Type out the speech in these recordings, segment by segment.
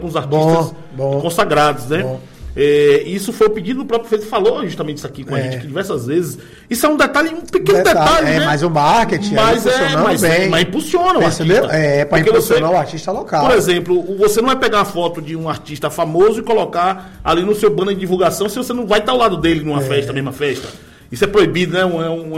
uns artistas consagrados, né? Bom. Isso foi o pedido do próprio prefeito, falou justamente isso aqui com a gente aqui diversas vezes. Isso é um detalhe, um pequeno detalhe, né? Mas o marketing mas impulsiona o artista. Para impulsionar o artista local. Por exemplo, você não vai pegar uma foto de um artista famoso e colocar ali no seu banner de divulgação se você não vai estar ao lado dele numa festa, mesma festa. Isso é proibido, né?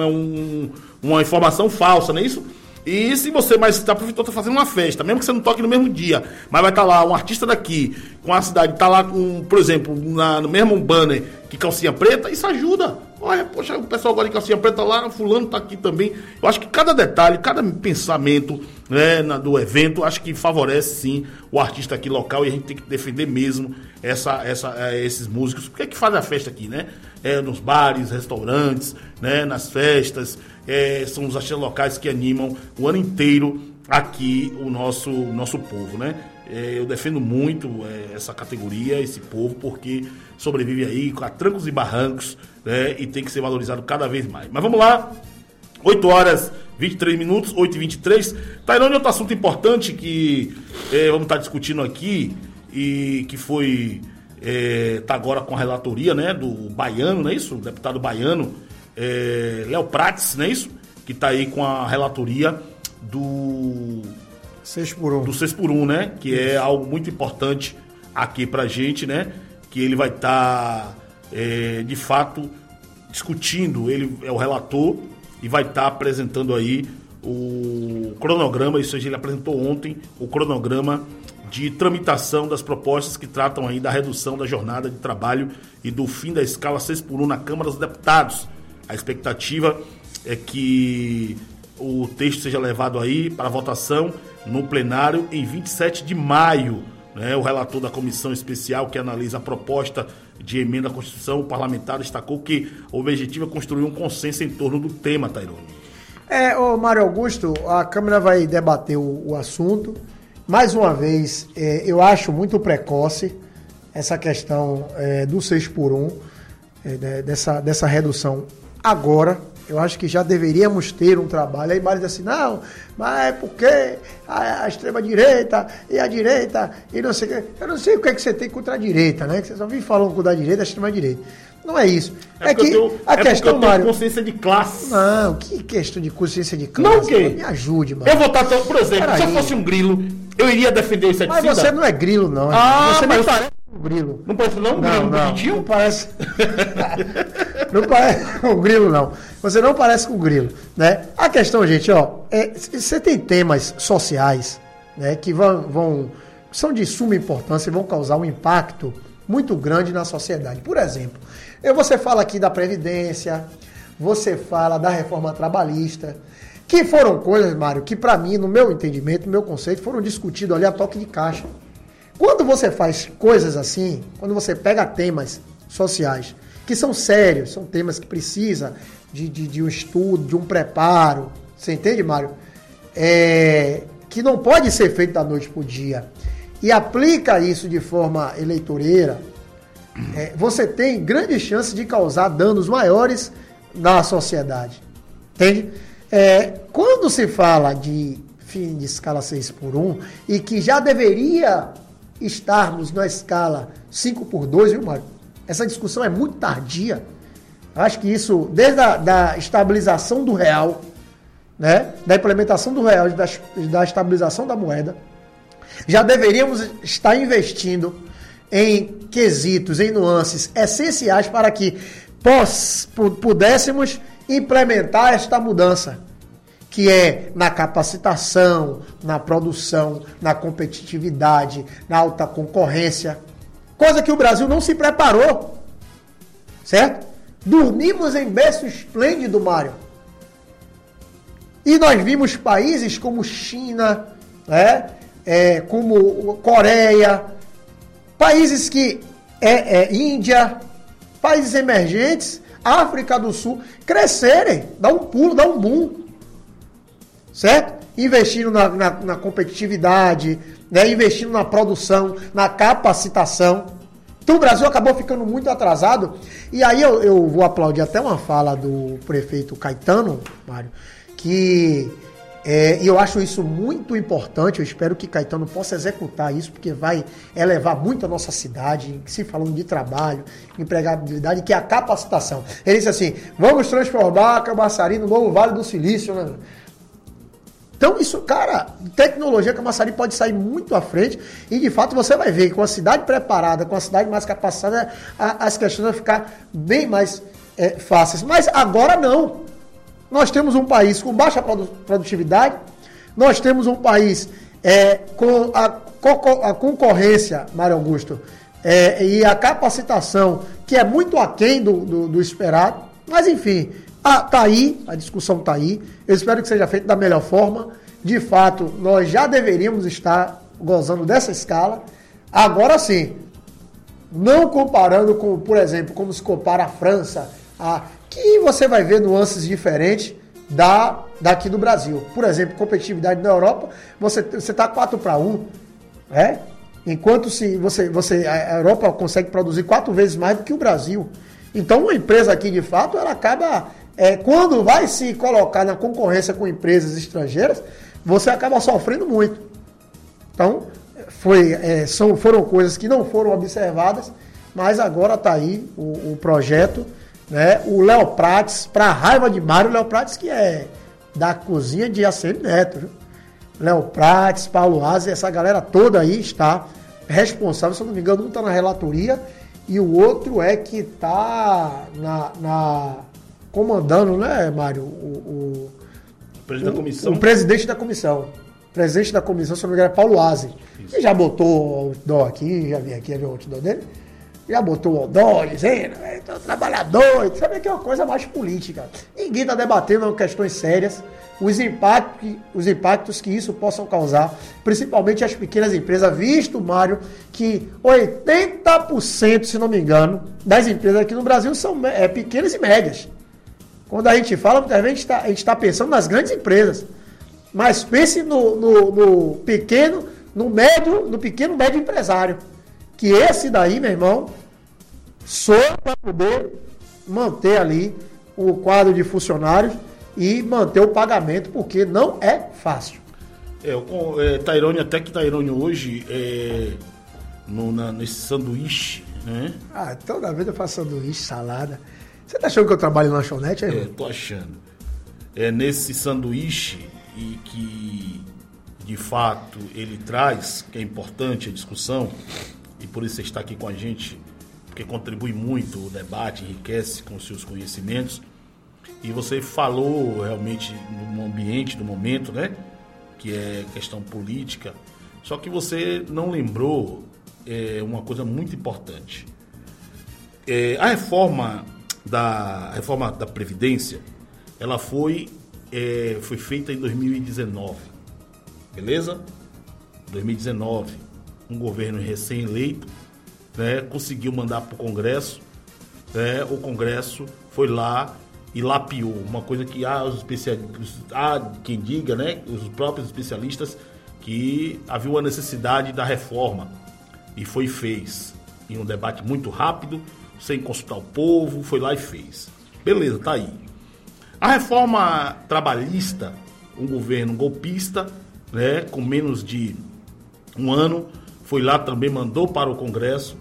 Uma informação falsa, não é isso? E se você está fazendo uma festa, mesmo que você não toque no mesmo dia, mas vai estar lá um artista daqui, com a cidade, está lá com, por exemplo, no mesmo banner que calcinha preta, isso ajuda. Olha, poxa, o pessoal agora de calcinha preta lá, fulano está aqui também. Eu acho que cada detalhe, cada pensamento, né, do evento, acho que favorece sim o artista aqui local, e a gente tem que defender mesmo esses músicos. Porque é que faz a festa aqui, né? Nos bares, restaurantes, né, nas festas. São os artistas locais que animam o ano inteiro aqui o nosso povo, né? Eu defendo muito essa categoria, esse povo, porque sobrevive aí a trancos e barrancos, né? E tem que ser valorizado cada vez mais. Mas vamos lá, 8 horas 23 minutos, 8h23. Tairone, outro assunto importante que vamos estar discutindo aqui, e que foi tá agora com a relatoria, né, do Baiano, não é isso? O deputado Baiano, Léo Prates, não é isso? Que está aí com a relatoria do 6x1. Do 6x1, né? Que é algo muito importante aqui pra gente, né? Que ele vai estar, de fato, discutindo. Ele é o relator e vai estar apresentando aí o cronograma, isso seja, ele apresentou ontem o cronograma de tramitação das propostas que tratam aí da redução da jornada de trabalho e do fim da escala 6x1 na Câmara dos Deputados. A expectativa é que o texto seja levado aí para votação no plenário em 27 de maio. Né? O relator da comissão especial que analisa a proposta de emenda à Constituição, o parlamentar, destacou que o objetivo é construir um consenso em torno do tema, Tairone. Mário Augusto, a Câmara vai debater o assunto. Mais uma vez, eu acho muito precoce essa questão do 6x1, dessa redução agora. Eu acho que já deveríamos ter um trabalho. Aí Mário diz assim, não, mas é porque a extrema-direita e a direita e não sei o que. Eu não sei o que você tem contra a direita, né? Que você só vive falando contra a direita, a extrema-direita. Não é isso. É que a questão, Mário... consciência de classe. Não, que questão de consciência de classe? Não, que? Me ajude, Mário. Eu vou estar, por exemplo, se eu fosse um grilo, eu iria defender o inseticida. Mas você não é grilo, não. Você nem parece um grilo. Não parece não? Um grilo bonitinho? Não parece... Não parece um grilo, não. Você não parece com um grilo, né? A questão, gente, você tem temas sociais, né, que são de suma importância e vão causar um impacto muito grande na sociedade. Por exemplo, você fala aqui da Previdência, você fala da reforma trabalhista, que foram coisas, Mário, que para mim, no meu entendimento, no meu conceito, foram discutidos ali a toque de caixa. Quando você faz coisas assim, quando você pega temas sociais que são sérios, são temas que precisam de um estudo, de um preparo, você entende, Mário? Que não pode ser feito da noite para o dia, e aplica isso de forma eleitoreira, você tem grandes chances de causar danos maiores na sociedade. Entende? Quando se fala de fim de escala 6x1, e que já deveria estarmos na escala 5x2, viu, Mário? Essa discussão é muito tardia. Acho que isso, desde a estabilização do real, né, da implementação do real, da estabilização da moeda, já deveríamos estar investindo em quesitos, em nuances essenciais para que pudéssemos implementar esta mudança, que é na capacitação, na produção, na competitividade, na alta concorrência, coisa que o Brasil não se preparou, certo? Dormimos em berço esplêndido, Mário. E nós vimos países como China, né? Como Coreia, países que Índia, países emergentes, África do Sul, crescerem, dar um pulo, dar um boom, certo? Investindo na competitividade, né? Investindo na produção, na capacitação. Então o Brasil acabou ficando muito atrasado. E aí eu vou aplaudir até uma fala do prefeito Caetano, Mário, que E eu acho isso muito importante, eu espero que Caetano possa executar isso, porque vai elevar muito a nossa cidade, se falando de trabalho, empregabilidade, que é a capacitação. Ele disse assim, vamos transformar Camaçari no novo Vale do Silício, né? Então isso, cara, tecnologia, Camaçari pode sair muito à frente e de fato você vai ver que com a cidade preparada, com a cidade mais capacitada, as questões vão ficar bem mais fáceis. Mas agora não. Nós temos um país com baixa produtividade, nós temos um país com a concorrência, Mário Augusto, e a capacitação que é muito aquém do esperado, mas enfim, tá aí, a discussão tá aí, eu espero que seja feito da melhor forma, de fato, nós já deveríamos estar gozando dessa escala, agora sim, não comparando com, por exemplo, como se compara a França, que você vai ver nuances diferentes daqui do Brasil. Por exemplo, competitividade na Europa, você está 4-1, né? Enquanto a Europa consegue produzir 4 vezes mais do que o Brasil. Então, uma empresa aqui, de fato, ela acaba, quando vai se colocar na concorrência com empresas estrangeiras, você acaba sofrendo muito. Então, foram coisas que não foram observadas, mas agora está aí o projeto, né? O Léo Prates, para raiva de Mário, o Léo Prates que é da cozinha de ACM Neto, viu? Léo Prates, Paulo Aze, essa galera toda aí está responsável, se eu não me engano, um está na relatoria e o outro que está comandando, né, Mário? O presidente da comissão. O presidente da comissão. O presidente da comissão, se eu não me engano, é Paulo Aze. Ele já botou o outdoor aqui, já vim aqui ver o outdoor dele. Já botou o outdoor dizendo, trabalhador, sabe que é uma coisa mais política. Ninguém está debatendo questões sérias, os impactos que isso possam causar, principalmente as pequenas empresas, visto, Mário, que 80%, se não me engano, das empresas aqui no Brasil são pequenas e médias. Quando a gente fala, muitas vezes a gente está pensando nas grandes empresas, mas pense no pequeno, no pequeno médio empresário. Que esse daí, meu irmão, só para poder manter ali o quadro de funcionários e manter o pagamento, porque não é fácil. Tairone, até que Tairone hoje, nesse sanduíche, né? Toda vez eu faço sanduíche, salada. Você tá achando que eu trabalho em lanchonete? Tô achando. Nesse sanduíche e que, de fato, ele traz, que é importante a discussão, e por isso você está aqui com a gente, porque contribui muito o debate, enriquece com os seus conhecimentos. E você falou realmente no ambiente, do momento, né? Que é questão política. Só que você não lembrou uma coisa muito importante. A reforma da Previdência, ela foi feita em 2019. Beleza? 2019. Um governo recém-eleito, né, conseguiu mandar para o Congresso, né, o Congresso foi lá e lapiou, uma coisa que há quem diga, né, os próprios especialistas, que havia uma necessidade da reforma, e fez, em um debate muito rápido, sem consultar o povo, foi lá e fez. Beleza, tá aí. A reforma trabalhista, um governo golpista, né, com menos de um ano, foi lá também, mandou para o Congresso,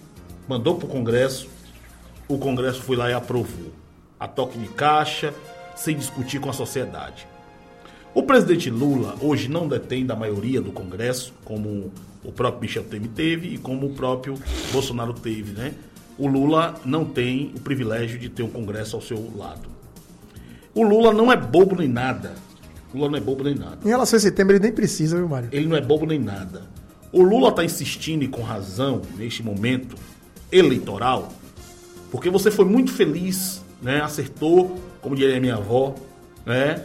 o Congresso foi lá e aprovou, a toque de caixa, sem discutir com a sociedade. O presidente Lula hoje não detém da maioria do Congresso, como o próprio Michel Temer teve e como o próprio Bolsonaro teve, né? O Lula não tem o privilégio de ter um Congresso ao seu lado. O Lula não é bobo nem nada. Em relação a esse tema, ele nem precisa, viu, Mário? Ele não é bobo nem nada. O Lula está insistindo, e com razão, neste momento eleitoral, porque você foi muito feliz, né? Acertou, como diria minha avó, né?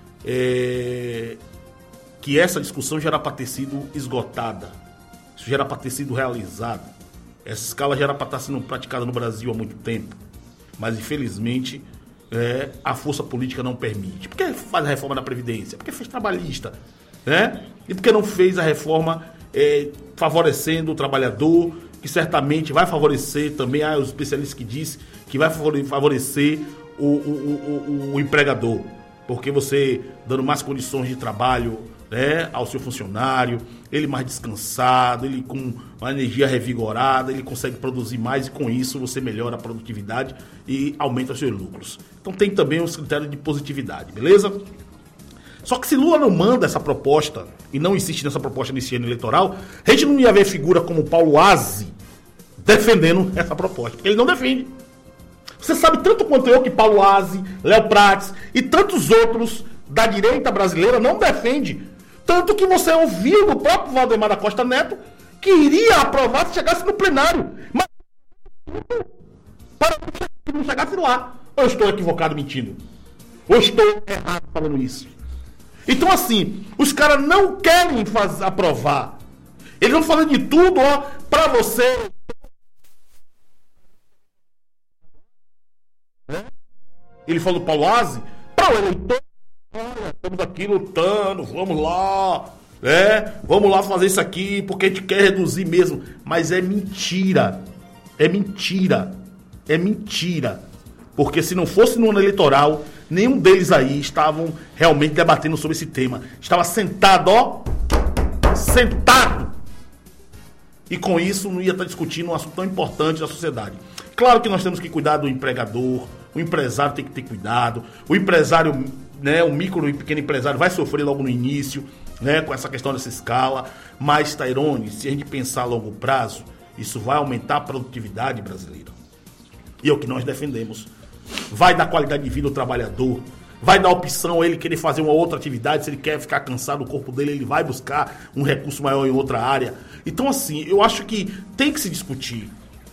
Que essa discussão já era para ter sido esgotada, isso já era para ter sido realizado, essa escala já era para estar sendo praticada no Brasil há muito tempo, mas infelizmente a força política não permite. Por que faz a reforma da Previdência? Porque fez trabalhista, né? E por que não fez a reforma favorecendo o trabalhador, que certamente vai favorecer também, os especialistas que dizem que vai favorecer o empregador. porque você dando mais condições de trabalho, né, ao seu funcionário, ele mais descansado, ele com uma energia revigorada, ele consegue produzir mais e com isso você melhora a produtividade e aumenta os seus lucros. Então tem também os critérios de positividade, beleza? Só que se Lula não manda essa proposta e não insiste nessa proposta nesse ano eleitoral, a gente não ia ver figura como Paulo Aze defendendo essa proposta, porque ele não defende. Você sabe tanto quanto eu que Paulo Aze, Léo Prates e tantos outros da direita brasileira não defendem. Tanto que você ouviu do próprio Valdemar da Costa Neto que iria aprovar se chegasse no plenário. Mas para que não chegasse lá. Ou estou equivocado mentindo? Ou estou errado falando isso? Então assim, os caras não querem aprovar. Eles vão falando de tudo, ó, para você. Ele falou do Paulo Aze, para o eleitor. Olha, estamos aqui lutando, vamos lá, vamos lá fazer isso aqui, porque a gente quer reduzir mesmo. Mas é mentira, porque se não fosse no ano eleitoral, nenhum deles aí estavam realmente debatendo sobre esse tema. Estava sentado, e com isso não ia estar discutindo um assunto tão importante da sociedade. Claro que nós temos que cuidar do empregador, o empresário tem que ter cuidado, o empresário, né, o micro e pequeno empresário vai sofrer logo no início, né, com essa questão dessa escala, mas, Tairone, se a gente pensar a longo prazo, isso vai aumentar a produtividade brasileira. E é o que nós defendemos. Vai dar qualidade de vida ao trabalhador, vai dar opção a ele querer fazer uma outra atividade, se ele quer ficar cansado, o corpo dele, ele vai buscar um recurso maior em outra área. Então, assim, eu acho que tem que se discutir.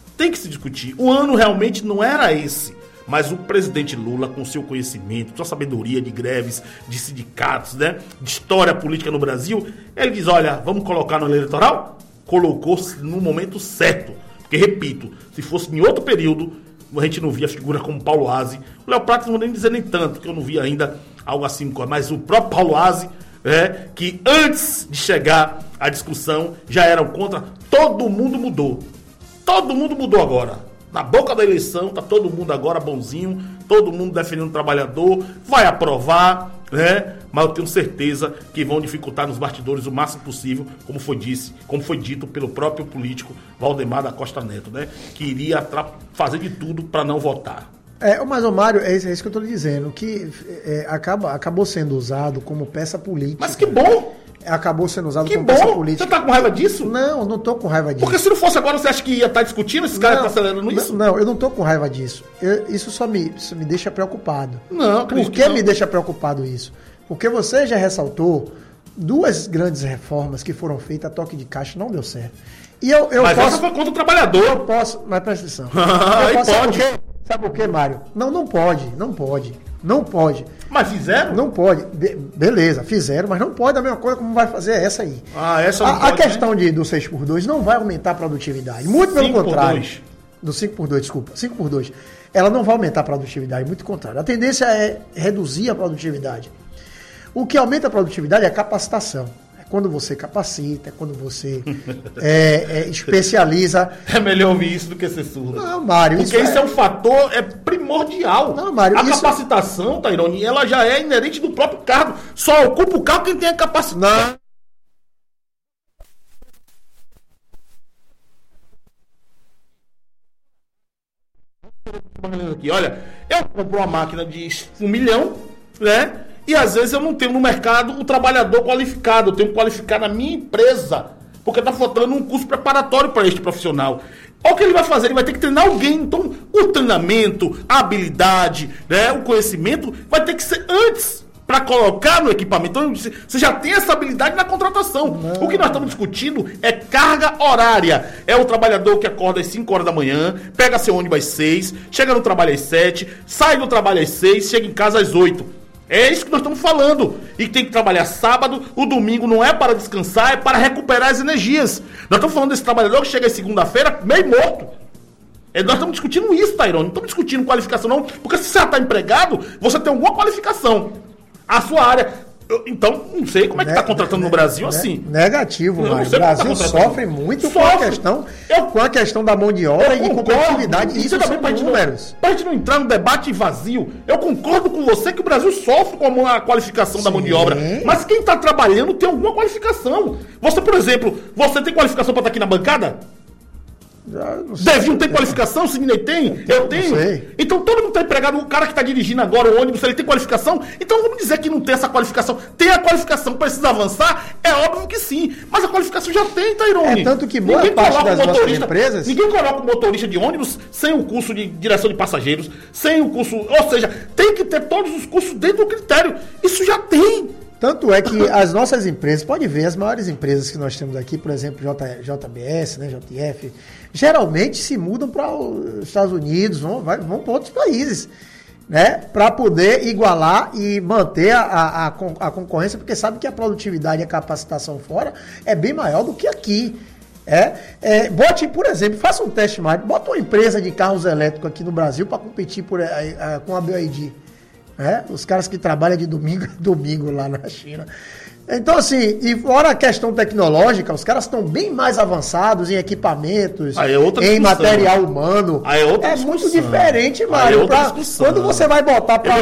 O ano realmente não era esse. Mas o presidente Lula, com seu conhecimento, sua sabedoria de greves, de sindicatos, né, de história política no Brasil, ele diz, olha, vamos colocar no eleitoral? Colocou-se no momento certo. Porque, repito, se fosse em outro período, a gente não via figura como Paulo Aze. O Léo Prates não vou nem dizer nem tanto, que eu não via ainda algo assim, mas o próprio Paulo Aze, que antes de chegar à discussão, já eram contra, todo mundo mudou. Todo mundo mudou agora. Na boca da eleição, tá todo mundo agora bonzinho, todo mundo defendendo o trabalhador, vai aprovar, né? Mas eu tenho certeza que vão dificultar nos bastidores o máximo possível, como foi dito pelo próprio político Valdemar da Costa Neto, né? Que iria fazer de tudo para não votar. Mas o Mário, é isso que eu estou lhe dizendo, que acabou sendo usado como peça política. Mas que bom! Acabou sendo usado como peça política. Você tá com raiva disso? Não tô com raiva disso. Porque se não fosse agora, você acha que ia estar discutindo? Esses caras estão acelerando isso? Não, eu não tô com raiva disso. Isso só me deixa preocupado. Não, por que me deixa preocupado isso? Porque você já ressaltou duas grandes reformas que foram feitas a toque de caixa, não deu certo. Mas essa foi contra o trabalhador. Eu posso, mas presta atenção. Pode. Sabe por quê, Mário? Não pode. Mas fizeram? Não pode. Beleza, fizeram, mas não pode a mesma coisa como vai fazer essa aí. Essa não pode, a questão do 6x2 não vai aumentar a produtividade. Muito pelo contrário. Do 5x2, desculpa. 5x2. Ela não vai aumentar a produtividade, muito contrário. A tendência é reduzir a produtividade. O que aumenta a produtividade é a capacitação. Quando você capacita, quando você especializa. É melhor ouvir isso do que ser surdo. Não, Mário. Porque isso é um fator primordial. Não, Mário, capacitação, Tairone, ela já é inerente do próprio cargo. Só ocupa o cargo quem tem a capacidade. Aqui, olha, eu compro uma máquina de 1 milhão, né? E às vezes eu não tenho no mercado o trabalhador qualificado, eu tenho que qualificar na minha empresa, porque está faltando um curso preparatório para este profissional. Olha o que ele vai fazer, ele vai ter que treinar alguém. Então, o treinamento, a habilidade, né, o conhecimento vai ter que ser antes para colocar no equipamento. Então, você já tem essa habilidade na contratação. Não. O que nós estamos discutindo é carga horária. É o trabalhador que acorda às 5 horas da manhã, pega seu ônibus às 6, chega no trabalho às 7, sai do trabalho às 6, chega em casa às 8. É isso que nós estamos falando. E tem que trabalhar sábado, o domingo não é para descansar, é para recuperar as energias. Nós estamos falando desse trabalhador que chega em segunda-feira meio morto. Nós estamos discutindo isso, Tairone. Não estamos discutindo qualificação não, porque se você já está empregado, você tem alguma qualificação. A sua área Então, não sei como é que está contratando no Brasil assim. Negativo, Mário. O Brasil sofre muito com a questão da mão de obra e com competitividade. Isso são números. Para a gente não entrar num debate vazio, eu concordo com você que o Brasil sofre com a qualificação da mão de obra. Mas quem está trabalhando tem alguma qualificação. Você, por exemplo, você tem qualificação para estar aqui na bancada? Devinho tem qualificação, Sidney tem, eu tenho. Então todo mundo está empregado, o cara que está dirigindo agora o ônibus, ele tem qualificação. Então vamos dizer que não tem essa qualificação. Tem a qualificação, precisa avançar? É óbvio que sim. Mas a qualificação já tem, Tairone. É tanto que boa parte das nossas empresas... Ninguém coloca o motorista de ônibus sem o curso de direção de passageiros, sem o curso... Ou seja, tem que ter todos os cursos dentro do critério. Isso já tem. Tanto é que as nossas empresas, pode ver, as maiores empresas que nós temos aqui, por exemplo, JBS, né, JF, geralmente se mudam para os Estados Unidos, vão para outros países, né, para poder igualar e manter a concorrência, porque sabe que a produtividade e a capacitação fora é bem maior do que aqui. Bote, por exemplo, faça um teste mais, bota uma empresa de carros elétricos aqui no Brasil para competir com a BYD. Os caras que trabalham de domingo lá na China. Então, assim, e fora a questão tecnológica, os caras estão bem mais avançados em equipamentos, em material humano. É muito diferente, Mário. Quando você vai botar para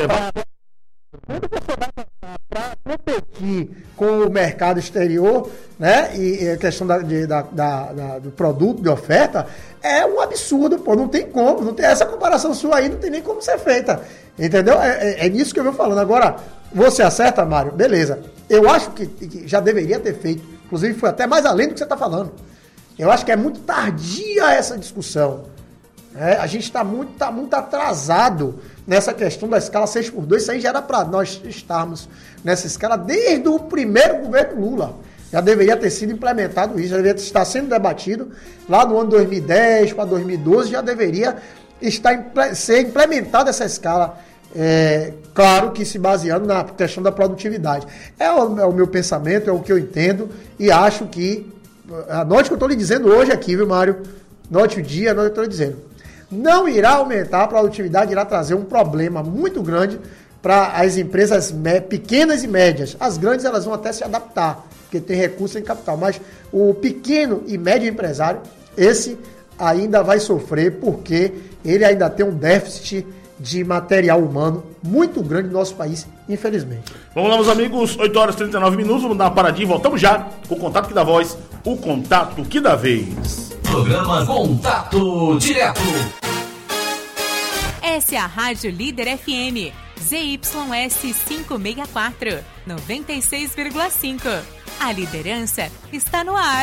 competir com o mercado exterior, né? E a questão do produto, de oferta, é um absurdo, pô. Não tem como. Não tem, essa comparação sua aí não tem nem como ser feita. Entendeu? É nisso que eu venho falando. Agora, você acerta, Mário? Beleza. Eu acho que já deveria ter feito. Inclusive, foi até mais além do que você está falando. Eu acho que é muito tardia essa discussão. A gente está muito atrasado nessa questão da escala 6x2. Isso aí já era para nós estarmos nessa escala desde o primeiro governo Lula. Já deveria ter sido implementado isso, já deveria estar sendo debatido. Lá no ano 2010 para 2012 já deveria ser implementada essa escala. Claro que se baseando na questão da produtividade. É o meu pensamento, é o que eu entendo e acho que... Anote o que eu estou lhe dizendo hoje aqui, viu, Mário? Note o dia, anote o que eu estou lhe dizendo. Não irá aumentar a produtividade, irá trazer um problema muito grande para as empresas pequenas e médias. As grandes elas vão até se adaptar, porque tem recurso em capital, mas o pequeno e médio empresário, esse ainda vai sofrer, porque ele ainda tem um déficit de material humano muito grande no nosso país, infelizmente. Vamos lá, meus amigos, 8 horas e 39 minutos, vamos dar uma paradinha e voltamos já com o Contato que dá voz, o contato que dá vez. Programa Contato Direto. Essa é a Rádio Líder FM, ZYS 564, 96,5. A liderança está no ar.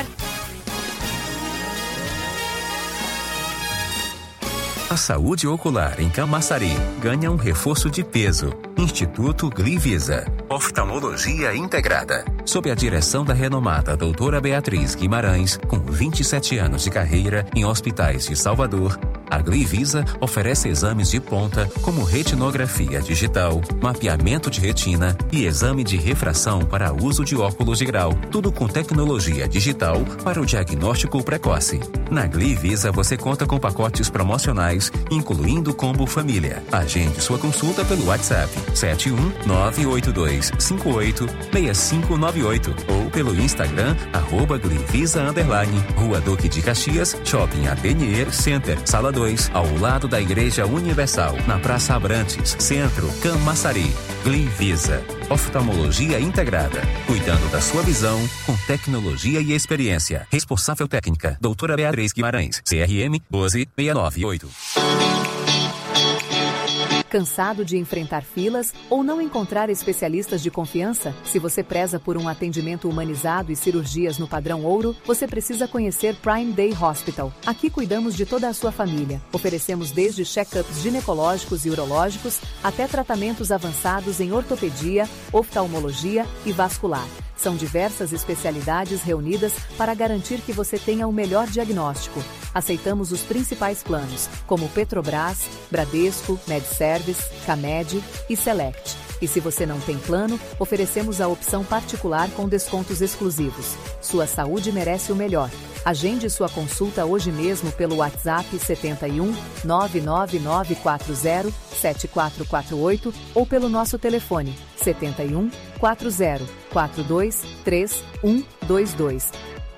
A saúde ocular em Camaçari ganha um reforço de peso. Instituto Glivisa. Oftalmologia integrada. Sob a direção da renomada doutora Beatriz Guimarães, com 27 anos de carreira em hospitais de Salvador, a Glivisa oferece exames de ponta como retinografia digital, mapeamento de retina e exame de refração para uso de óculos de grau. Tudo com tecnologia digital para o diagnóstico precoce. Na Glivisa você conta com pacotes promocionais, incluindo combo família. Agende sua consulta pelo WhatsApp 71982586598 ou pelo Instagram @Glivisa_, Rua Duque de Caxias, Shopping Atelier Center, Sala 2, ao lado da Igreja Universal, na Praça Abrantes, Centro, Camaçari. Glivisa, oftalmologia integrada, cuidando da sua visão com tecnologia e experiência. Responsável técnica, doutora Beatriz Guimarães, CRM 12698. Cansado de enfrentar filas ou não encontrar especialistas de confiança? Se você preza por um atendimento humanizado e cirurgias no padrão ouro, você precisa conhecer Prime Day Hospital. Aqui cuidamos de toda a sua família. Oferecemos desde check-ups ginecológicos e urológicos até tratamentos avançados em ortopedia, oftalmologia e vascular. São diversas especialidades reunidas para garantir que você tenha o melhor diagnóstico. Aceitamos os principais planos, como Petrobras, Bradesco, MedService, Camed e Select. E se você não tem plano, oferecemos a opção particular com descontos exclusivos. Sua saúde merece o melhor. Agende sua consulta hoje mesmo pelo WhatsApp 71 99940 7448 ou pelo nosso telefone 71 40 42 3122.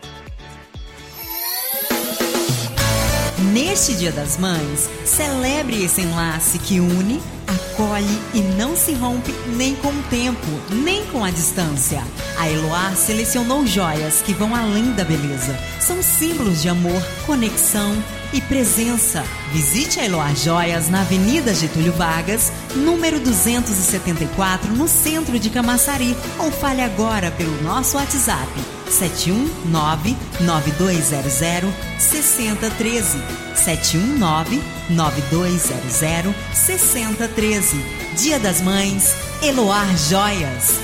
Neste Dia das Mães, celebre esse enlace que une, acolhe e não se rompe nem com o tempo, nem com a distância. A Eloá selecionou joias que vão além da beleza. São símbolos de amor, conexão e presença. Visite a Eloá Joias na Avenida Getúlio Vargas, número 274, no centro de Camaçari. Ou fale agora pelo nosso WhatsApp 719-9200-6013. 719-9200-6013. Dia das Mães, Eloá Joias.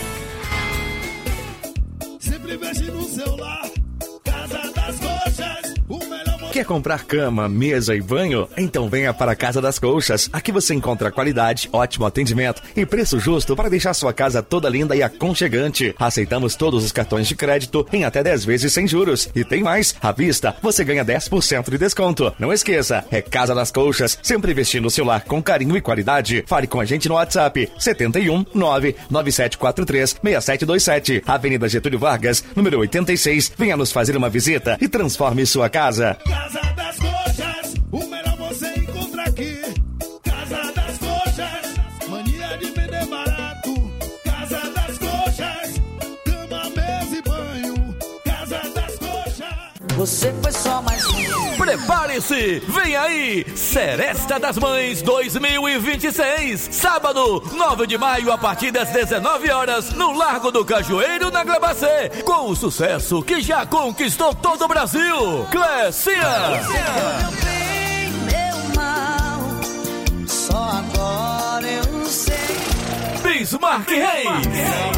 Sempre veste no celular, Casa das Coxas, o melhor. Quer comprar cama, mesa e banho? Então venha para a Casa das Colchas. Aqui você encontra qualidade, ótimo atendimento e preço justo para deixar sua casa toda linda e aconchegante. Aceitamos todos os cartões de crédito em até 10 vezes sem juros. E tem mais, à vista, você ganha 10% de desconto. Não esqueça, é Casa das Colchas, sempre vestindo o seu lar com carinho e qualidade. Fale com a gente no WhatsApp 71 99743 6727. Avenida Getúlio Vargas, número 86. Venha nos fazer uma visita e transforme sua casa. Casa das Coxas, o melhor você encontra aqui. Casa das Coxas, mania de vender barato. Casa das Coxas, cama, mesa e banho. Casa das Coxas. Você foi só mais um. Prepare-se, vem aí, Seresta das Mães 2026, sábado, 9 de maio, a partir das 19 horas, no Largo do Cajueiro, na Glebacê, com o sucesso que já conquistou todo o Brasil, Clécia. Meu bem, meu mal, só agora eu sei. Bismarck Reis.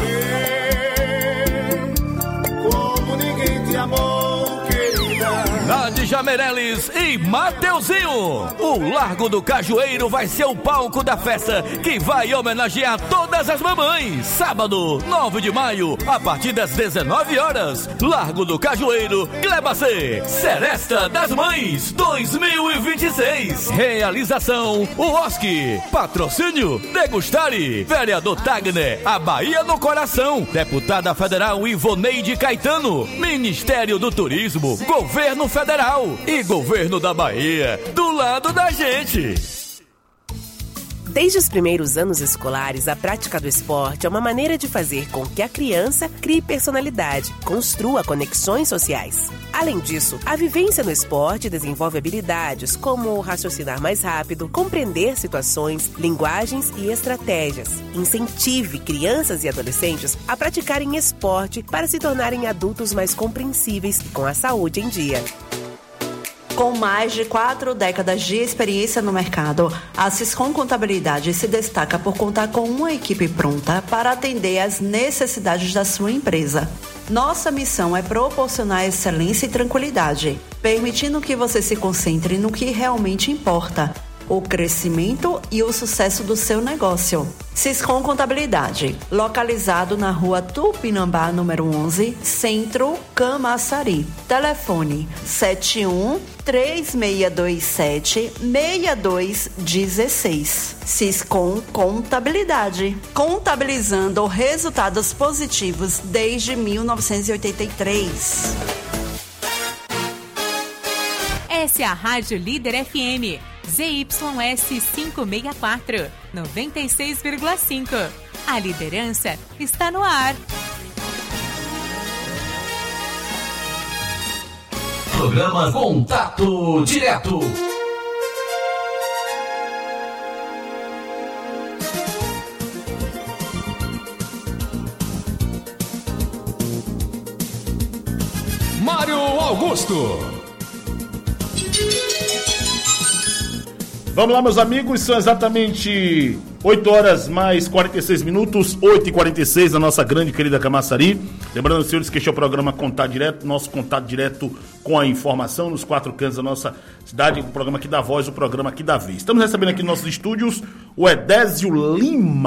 Como ninguém te amou, querida. Nádia Meirelles e Mateuzinho. O Largo do Cajueiro vai ser o palco da festa que vai homenagear todas as mamães. Sábado, 9 de maio, a partir das 19 horas. Largo do Cajueiro, Glebacê. Seresta das Mães 2026. Realização UOSC. Patrocínio Degustare. Vereador Tagner, a Bahia no coração. Deputada Federal Ivoneide Caetano. Ministério do Turismo, Governo Federal e Governo da Bahia, do lado da gente. Desde os primeiros anos escolares, a prática do esporte é uma maneira de fazer com que a criança crie personalidade, construa conexões sociais. Além disso, a vivência no esporte desenvolve habilidades como raciocinar mais rápido, compreender situações, linguagens e estratégias. Incentive crianças e adolescentes a praticarem esporte para se tornarem adultos mais compreensíveis e com a saúde em dia. Com mais de 4 décadas de experiência no mercado, a Siscom Contabilidade se destaca por contar com uma equipe pronta para atender às necessidades da sua empresa. Nossa missão é proporcionar excelência e tranquilidade, permitindo que você se concentre no que realmente importa, o crescimento e o sucesso do seu negócio. Siscom Contabilidade, localizado na rua Tupinambá, número 11, Centro, Camaçari. Telefone 71-3627-6216. Siscom Contabilidade, contabilizando resultados positivos desde 1983. Essa é a Rádio Líder FM. ZYS 564, 96,5. A liderança está no ar. Programa Contato Direto. Mário Augusto. Vamos lá, meus amigos, são exatamente 8 horas mais 46 minutos, 8h46 na nossa grande querida Camaçari. Lembrando, senhores, que este é o programa Contato Direto, nosso contato direto com a informação nos 4 cantos da nossa cidade, o programa que dá voz, o programa que dá vez. Estamos recebendo aqui nos nossos estúdios o Edésio Lima,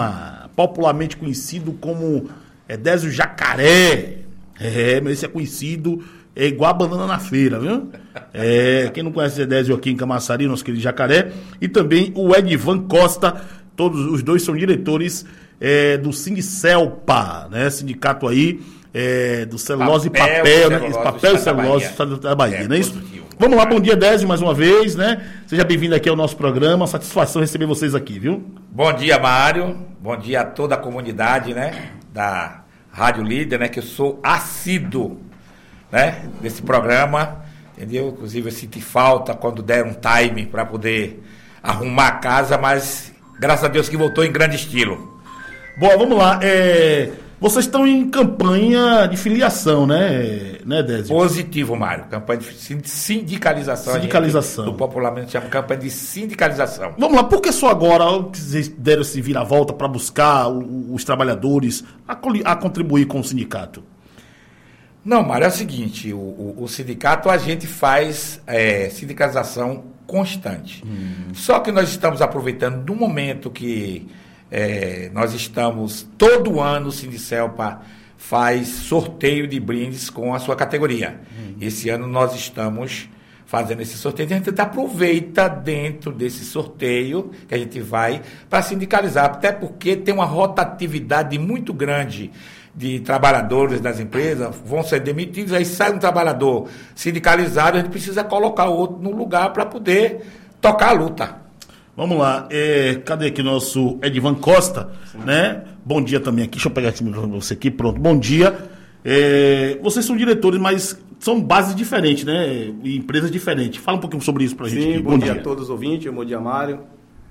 popularmente conhecido como Désio Jacaré. Mas esse é conhecido, é igual a banana na feira, viu? Quem não conhece Désio aqui em Camaçari, nosso querido Jacaré. E também o Edivan Costa, todos os dois são diretores do Sindicelpa, né? Sindicato aí do celulose e papel, né? Papel e celulose do estado da Bahia, não é isso? Vamos lá, bom dia, Désio, mais uma vez, né? Seja bem-vindo aqui ao nosso programa, satisfação receber vocês aqui, viu? Bom dia, Mário, bom dia a toda a comunidade, né, da Rádio Líder, né, que eu sou assíduo, né, desse programa, entendeu? Inclusive eu senti falta quando deram um time para poder arrumar a casa, mas graças a Deus que voltou em grande estilo. Bom, vamos lá, vocês estão em campanha de filiação, né, Désio? Positivo, Mário. Campanha de sindicalização. Sindicalização. Popularmente chama campanha de sindicalização. Vamos lá, por que só agora vocês deram esse vira-volta para buscar os trabalhadores a contribuir com o sindicato? Não, Mário, é o seguinte, o sindicato a gente faz sindicalização constante. Só que nós estamos aproveitando do momento que nós estamos, todo ano o Sindicelpa faz sorteio de brindes com a sua categoria. Esse ano nós estamos fazendo esse sorteio, a gente aproveita dentro desse sorteio que a gente vai para sindicalizar, até porque tem uma rotatividade muito grande de trabalhadores das empresas, vão ser demitidos, aí sai um trabalhador sindicalizado, a gente precisa colocar outro no lugar para poder tocar a luta. Vamos lá, cadê aqui nosso Edivan Costa, né? Bom dia também aqui, deixa eu pegar esse microfone você aqui, pronto, bom dia. Vocês são diretores, mas são bases diferentes, né? E empresas diferentes. Fala um pouquinho sobre isso pra gente. Sim, bom dia a todos os ouvintes, bom dia, Mário.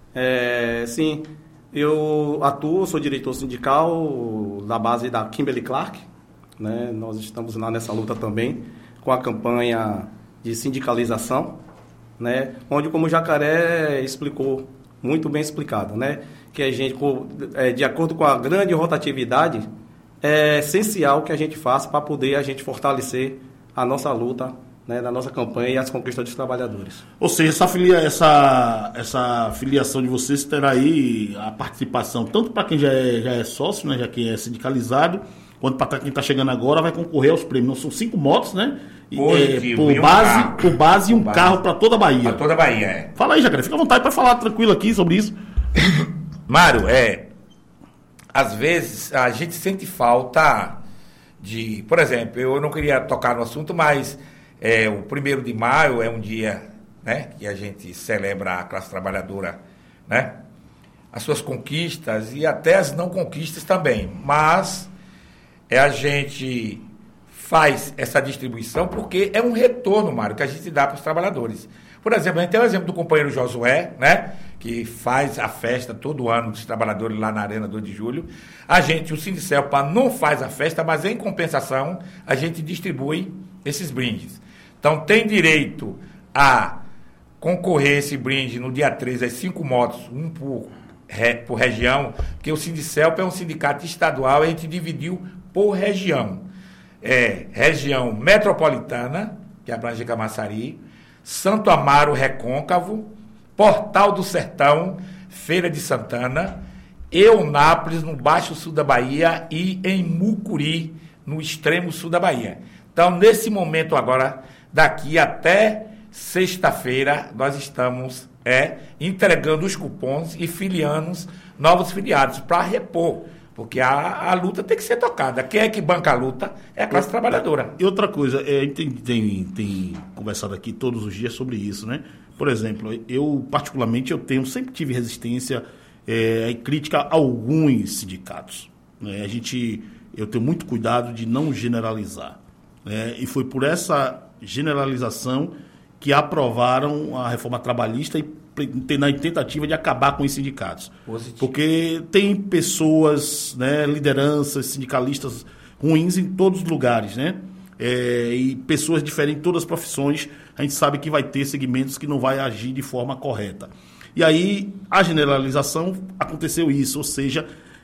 Sim, eu atuo, sou diretor sindical da base da Kimberly Clark, né? Nós estamos lá nessa luta também, com a campanha de sindicalização, né, onde, como o Jacaré explicou, muito bem explicado, né, que a gente, de acordo com a grande rotatividade, é essencial que a gente faça para poder a gente fortalecer a nossa luta, né, da nossa campanha e as conquistas dos trabalhadores. Ou seja, essa filiação de vocês terá aí a participação, tanto para quem já é sócio, né, já que é sindicalizado, quanto para quem está chegando agora vai concorrer aos prêmios. Não, são 5 motos, né? Por base e um carro para toda a Bahia. Para toda a Bahia, Fala aí, Jacaré, fica à vontade para falar tranquilo aqui sobre isso. Mário, às vezes a gente sente falta de... Por exemplo, eu não queria tocar no assunto, mas o 1º de maio é um dia, né, que a gente celebra a classe trabalhadora, né? As suas conquistas e até as não conquistas também. Mas a gente faz essa distribuição porque é um retorno, Mário, que a gente dá para os trabalhadores. Por exemplo, a gente tem o exemplo do companheiro Josué, né, que faz a festa todo ano dos trabalhadores lá na Arena 2 de Julho. O Sindicelpa não faz a festa, mas em compensação a gente distribui esses brindes. Então tem direito a concorrer esse brinde no dia 13, as 5 motos, um por região, porque o Sindicelpa é um sindicato estadual, a gente dividiu por região. Região metropolitana, que abrange Camaçari, Santo Amaro Recôncavo, Portal do Sertão, Feira de Santana, Eunápolis, no Baixo Sul da Bahia, e em Mucuri, no extremo sul da Bahia. Então, nesse momento agora, daqui até sexta-feira, nós estamos entregando os cupons e filiando novos filiados para repor. Porque a luta tem que ser tocada. Quem é que banca a luta é a classe trabalhadora. E outra coisa, tem conversado aqui todos os dias sobre isso, né? Por exemplo, eu particularmente sempre tive resistência e crítica a alguns sindicatos. Né? Eu tenho muito cuidado de não generalizar. Né? E foi por essa generalização que aprovaram a reforma trabalhista na tentativa de acabar com os sindicatos. Positivo. Porque tem pessoas, né, lideranças, sindicalistas ruins em todos os lugares, né? E pessoas diferentes em todas as profissões. A gente sabe que vai ter segmentos que não vai agir de forma correta. E aí, a generalização, aconteceu isso, ou seja,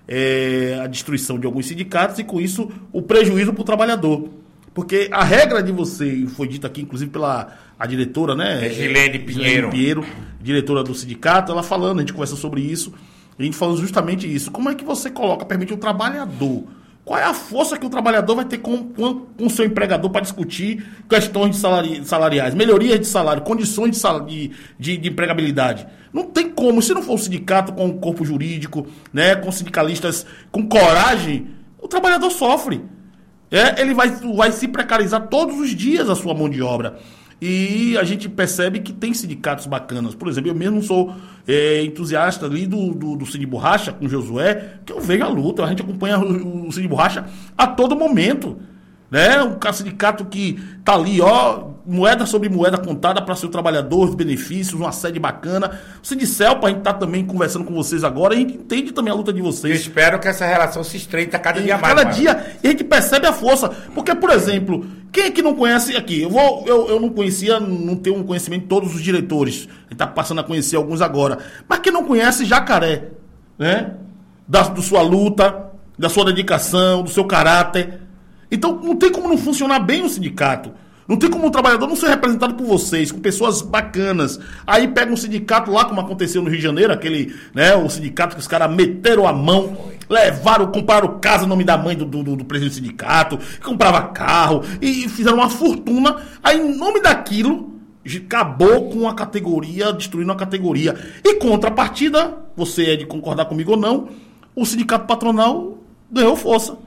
a destruição de alguns sindicatos e, com isso, o prejuízo para o trabalhador. Porque a regra de você, foi dita aqui, inclusive, pela diretora, né? Gilene Pinheiro, diretora do sindicato, ela falando, a gente conversa sobre isso. a gente falou justamente isso. Como é que você permite o trabalhador? Qual é a força que o trabalhador vai ter com o seu empregador para discutir questões salariais, melhorias de salário, condições de empregabilidade? Não tem como. Se não for o sindicato com o corpo jurídico, né, com sindicalistas com coragem, o trabalhador sofre. Ele vai se precarizar todos os dias a sua mão de obra. E a gente percebe que tem sindicatos bacanas. Por exemplo, eu mesmo sou entusiasta ali do Cine Borracha, com o Josué, que eu vejo a luta, a gente acompanha o Cine Borracha a todo momento. Né? Um sindicato que está ali, moeda sobre moeda contada para seu trabalhador, os benefícios, uma sede bacana. O Sindicelpa, a gente está também conversando com vocês agora, a gente entende também a luta de vocês. Eu espero que essa relação se estreita cada dia mais. Cada dia, e a gente percebe a força. Porque, por exemplo, quem é que não conhece aqui? Eu não conhecia, não tenho um conhecimento de todos os diretores. A gente está passando a conhecer alguns agora. Mas quem não conhece Jacaré, né? Da sua luta, da sua dedicação, do seu caráter. Então, não tem como não funcionar bem o sindicato. Não tem como o trabalhador não ser representado por vocês, com pessoas bacanas. Aí pega um sindicato lá, como aconteceu no Rio de Janeiro, o sindicato que os caras meteram a mão, compraram casa no nome da mãe do presidente do sindicato, comprava carro, e fizeram uma fortuna. Aí, em nome daquilo, acabou com a categoria, destruindo a categoria. E contrapartida, você é de concordar comigo ou não, o sindicato patronal ganhou força.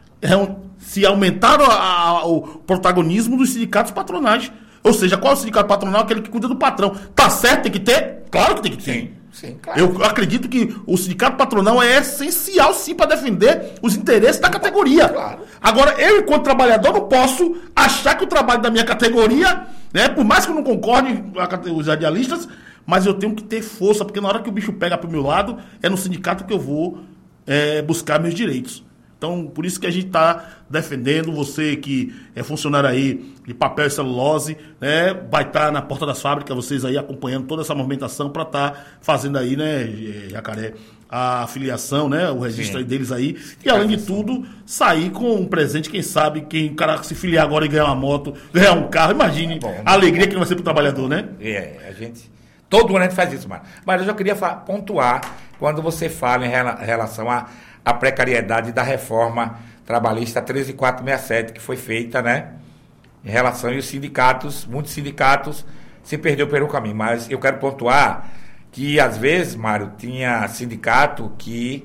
Se aumentaram o protagonismo dos sindicatos patronais. Ou seja, qual é o sindicato patronal? Aquele que cuida do patrão. Tá certo, tem que ter? Claro que tem que ter. Sim, claro. Eu acredito que o sindicato patronal é essencial, sim, para defender os interesses da categoria. Claro. Agora, eu, enquanto trabalhador, não posso achar que o trabalho da minha categoria, né, por mais que eu não concorde com os radialistas, mas eu tenho que ter força, porque na hora que o bicho pega pro meu lado, é no sindicato que eu vou buscar meus direitos. Então, por isso que a gente está defendendo, você que é funcionário aí de papel e celulose, né, vai estar na porta das fábricas, vocês aí acompanhando toda essa movimentação para estar fazendo aí, né, Jacaré, a afiliação, né, o registro aí deles aí. E, além de tudo, sair com um presente, quem sabe, o cara se filiar agora e ganhar uma moto, ganhar um carro, imagine a alegria que não vai ser para o trabalhador, né? A gente... Todo ano a gente faz isso, Mário. Mas eu já queria pontuar, quando você fala em relação a precariedade da reforma trabalhista 13467, que foi feita, né, em relação aos sindicatos, muitos sindicatos se perderam pelo caminho, mas eu quero pontuar que, às vezes, Mário, tinha sindicato que,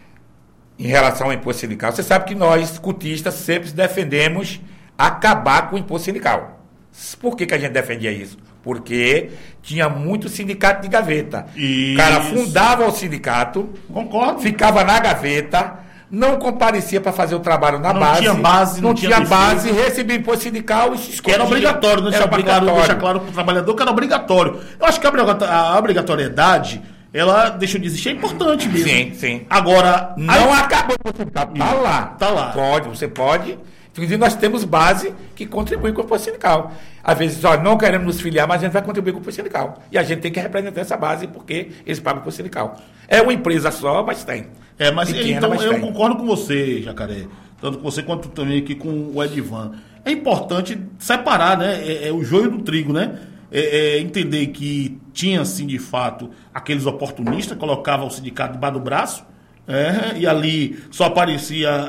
em relação ao imposto sindical, você sabe que nós, cotistas, sempre defendemos acabar com o imposto sindical. Por que a gente defendia isso? Porque tinha muito sindicato de gaveta. Isso. O cara fundava o sindicato, concordo, ficava na gaveta, não comparecia para fazer o trabalho na base. Não tinha base, recebia imposto sindical e se escondia. Que era obrigatório, né? Deixar claro para o trabalhador que era obrigatório. Eu acho que a obrigatoriedade, ela deixou de existir, é importante mesmo. Sim. Agora, não acabou o sindicato. Tá lá. Você pode. Inclusive, nós temos base que contribui com o imposto sindical. Às vezes, não queremos nos filiar, mas a gente vai contribuir com o imposto sindical. E a gente tem que representar essa base porque eles pagam o imposto sindical. É uma empresa só, mas tem. Mas pequena, então eu concordo com você, Jacaré. Tanto com você quanto também aqui com o Edivan. É importante separar, né? O joio do trigo, né? Entender que tinha, assim, de fato, aqueles oportunistas, colocavam o sindicato debaixo do braço, e ali só aparecia...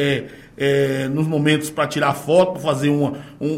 nos momentos para tirar foto, para fazer um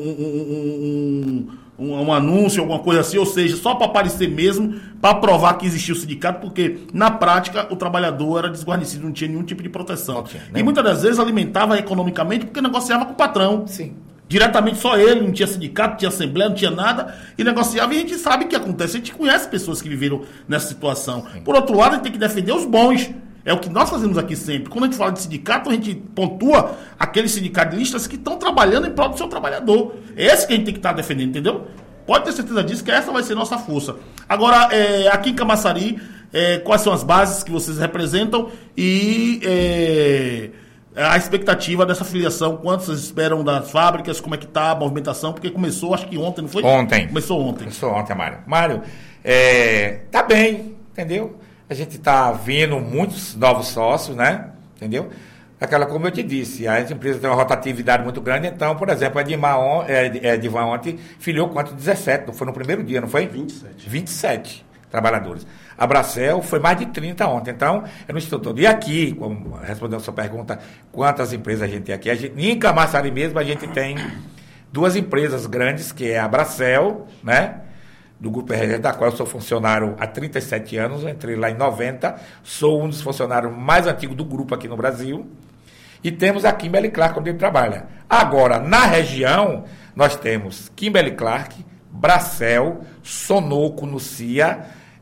anúncio, alguma coisa assim, ou seja, só para aparecer mesmo, para provar que existia o sindicato, porque na prática o trabalhador era desguarnecido, não tinha nenhum tipo de proteção. E muitas das vezes alimentava economicamente porque negociava com o patrão. Sim. Diretamente só ele, não tinha sindicato, não tinha assembleia, não tinha nada, e negociava, e a gente sabe o que acontece, a gente conhece pessoas que viveram nessa situação. Sim. Por outro lado, a gente tem que defender os bons. É o que nós fazemos aqui sempre. Quando a gente fala de sindicato, a gente pontua aqueles sindicalistas que estão trabalhando em prol do seu trabalhador. É esse que a gente tem que estar defendendo, entendeu? Pode ter certeza disso, que essa vai ser nossa força. Agora, aqui em Camaçari, quais são as bases que vocês representam e a expectativa dessa filiação? Quanto vocês esperam das fábricas? Como é que está a movimentação? Porque começou, acho que ontem, não foi? Começou ontem, Mário. Mário, tá bem, entendeu? A gente está vendo muitos novos sócios, né? Entendeu? Como eu te disse, as empresas têm uma rotatividade muito grande. Então, por exemplo, a Edivan ontem filiou quanto? 17, não foi no primeiro dia, não foi? 27. trabalhadores. A Bracel foi mais de 30 ontem, então eu não estou todo. E aqui, respondendo a sua pergunta, quantas empresas a gente tem aqui? Em Camaçari mesmo a gente tem 2 empresas grandes, que é a Bracel, né? Do Grupo RG, da qual eu sou funcionário há 37 anos, eu entrei lá em 90, sou um dos funcionários mais antigos do grupo aqui no Brasil, e temos a Kimberly Clark, onde ele trabalha. Agora, na região, nós temos Kimberly Clark, Bracel, Sonoco, Nucia,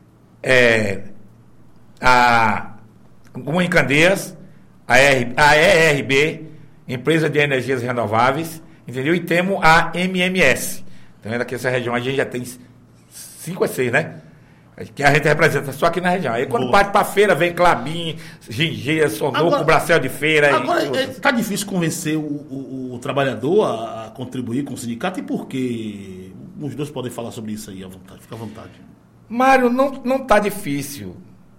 a Uma em Candeias, a ERB, Empresa de Energias Renováveis, entendeu? E temos a MMS. Então, daqui nessa região a gente já tem 5 a 6, né? Que a gente representa só aqui na região. Aí quando parte pra feira, vem Clabin, Gingeia, Sonoco, Bracel de feira. Agora, tá difícil convencer o trabalhador a contribuir com o sindicato, e por que? Os dois podem falar sobre isso aí à vontade. Fica à vontade. Mário, não tá difícil.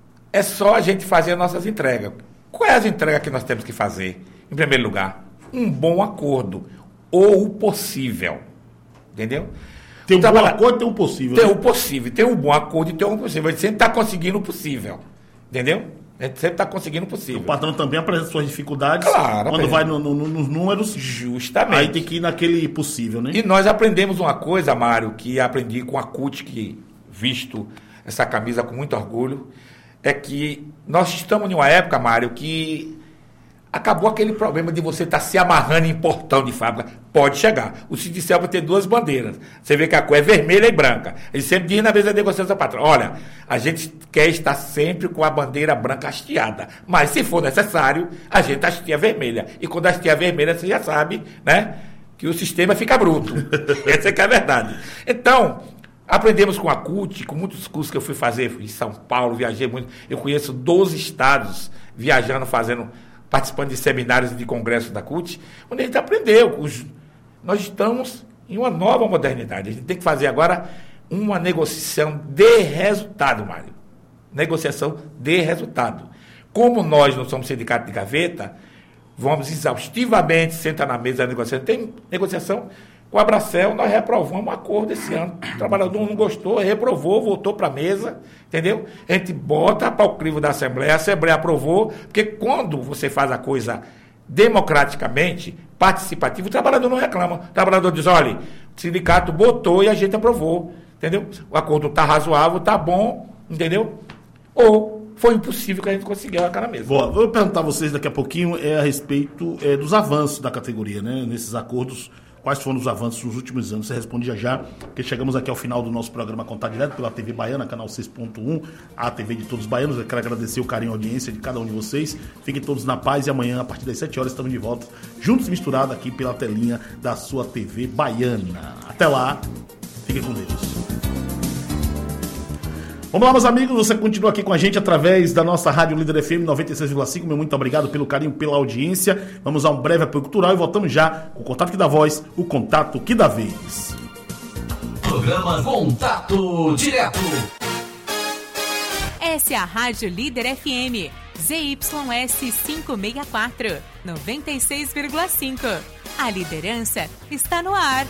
É só a gente fazer as nossas entregas. Qual é as entregas que nós temos que fazer? Em primeiro lugar, um bom acordo. Ou o possível. Entendeu? Tem um bom acordo e tem um possível. Tem o possível, tem um bom acordo e tem um possível. A gente sempre está conseguindo o possível. Entendeu? A gente sempre está conseguindo o possível. O patrão também apresenta suas dificuldades. Claro. Quando vai nos números. Justamente. Aí tem que ir naquele possível, né? E nós aprendemos uma coisa, Mário, que aprendi com a CUT, que visto essa camisa com muito orgulho, é que nós estamos em uma época, Mário, que acabou aquele problema de você estar se amarrando em portão de fábrica. Pode chegar. O Sindicel vai ter 2 bandeiras. Você vê que a cor é vermelha e branca. Ele sempre diz na mesa de negociação, patrão, olha, a gente quer estar sempre com a bandeira branca hasteada. Mas, se for necessário, a gente hasteia vermelha. E quando hasteia vermelha, você já sabe, né, que o sistema fica bruto. Essa é que é a verdade. Então, aprendemos com a CUT, com muitos cursos que eu fui fazer em São Paulo, viajei muito. Eu conheço 12 estados viajando, participando de seminários e de congressos da CUT, onde a gente aprendeu. Nós estamos em uma nova modernidade. A gente tem que fazer agora uma negociação de resultado, Mário. Negociação de resultado. Como nós não somos sindicato de gaveta, vamos exaustivamente sentar na mesa da negociação. Tem negociação com a Bracel, nós reprovamos um acordo esse ano. O trabalhador não gostou, reprovou, voltou para a mesa, entendeu? A gente bota para o crivo da Assembleia, a Assembleia aprovou, porque quando você faz a coisa democraticamente, participativa, o trabalhador não reclama. O trabalhador diz, olha, o sindicato botou e a gente aprovou, entendeu? O acordo está razoável, está bom, entendeu? Ou foi impossível que a gente conseguisse aquela mesa. Boa, vou perguntar a vocês daqui a pouquinho a respeito dos avanços da categoria, né? Nesses acordos. Quais foram os avanços nos últimos anos? Você responde já, porque chegamos aqui ao final do nosso programa Contato Direto pela TV Baiana, canal 6.1, a TV de todos os baianos. Eu quero agradecer o carinho e a audiência de cada um de vocês. Fiquem todos na paz e amanhã, a partir das 7 horas, estamos de volta, juntos e misturados aqui pela telinha da sua TV Baiana. Até lá, fiquem com Deus. Vamos lá, meus amigos, você continua aqui com a gente através da nossa Rádio Líder FM 96,5. Meu muito obrigado pelo carinho, pela audiência. Vamos a um breve apoio cultural e voltamos já com o Contato que dá voz, o contato que dá vez. Programa Contato Direto. Essa é a Rádio Líder FM, ZYS 564, 96,5. A liderança está no ar.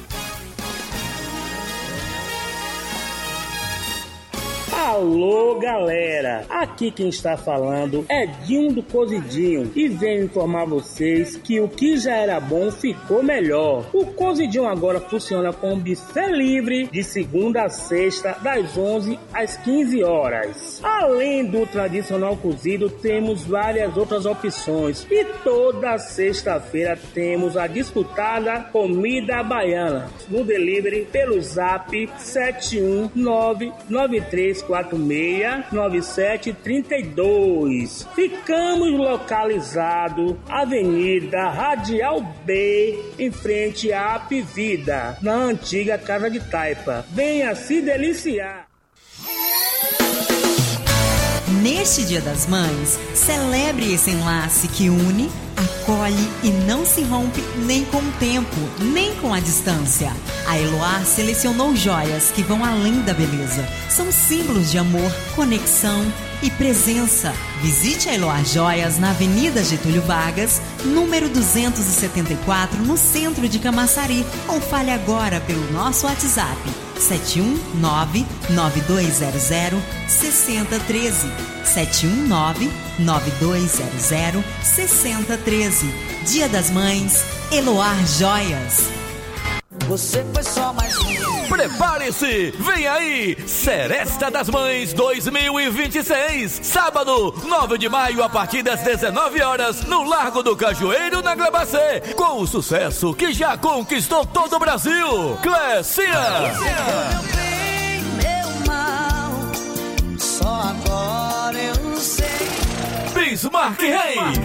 Alô, galera! Aqui quem está falando é Dinho do Cozidinho e venho informar vocês que o que já era bom ficou melhor. O Cozidinho agora funciona com buffet livre de segunda a sexta, das 11 às 15 horas. Além do tradicional cozido, temos várias outras opções e toda sexta-feira temos a disputada comida baiana no delivery pelo zap 71993469732. Ficamos localizados Avenida Radial B, em frente à Apivida, na antiga Casa de Taipa. Venha se deliciar. Neste Dia das Mães, celebre esse enlace que une, acolhe e não se rompe nem com o tempo, nem com a distância. A Eloá selecionou joias que vão além da beleza. São símbolos de amor, conexão e presença. Visite a Eloá Joias na Avenida Getúlio Vargas, número 274, no centro de Camaçari, ou fale agora pelo nosso WhatsApp 719-9200-6013. 719-9200-6013. Dia das Mães, Eloar Joias. Você foi só mais um. Prepare-se, vem aí, Seresta das Mães 2026, sábado, 9 de maio, a partir das 19 horas, no Largo do Cajueiro, na Glebacê, com o sucesso que já conquistou todo o Brasil, Clécia. Meu bem, meu mal, só agora eu sei. Bismarck Reis.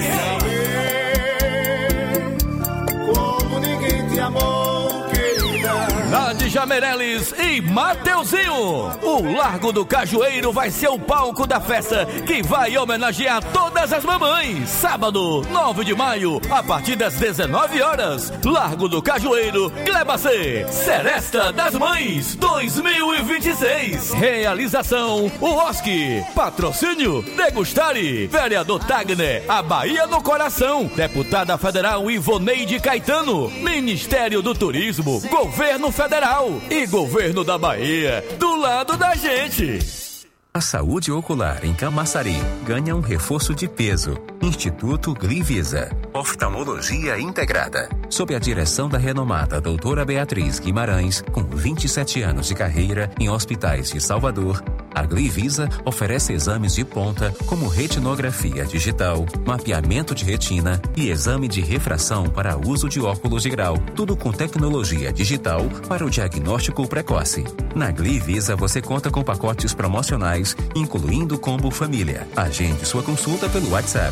Como ninguém te amou. Nádia Meirelles e Mateuzinho. O Largo do Cajueiro vai ser o palco da festa que vai homenagear todas as mamães. Sábado, 9 de maio, a partir das 19 horas. Largo do Cajueiro, Glebacê. Seresta das Mães 2026. Realização UOSC. Patrocínio Degustare. Vereador Tagner, a Bahia no coração. Deputada Federal Ivoneide Caetano. Ministério do Turismo. Governo Federal e Governo da Bahia, do lado da gente. A saúde ocular em Camaçari ganha um reforço de peso. Instituto Glivisa. Oftalmologia integrada. Sob a direção da renomada doutora Beatriz Guimarães, com 27 anos de carreira em hospitais de Salvador, a Glivisa oferece exames de ponta como retinografia digital, mapeamento de retina e exame de refração para uso de óculos de grau, tudo com tecnologia digital para o diagnóstico precoce. Na Glivisa você conta com pacotes promocionais, incluindo combo família. Agende sua consulta pelo WhatsApp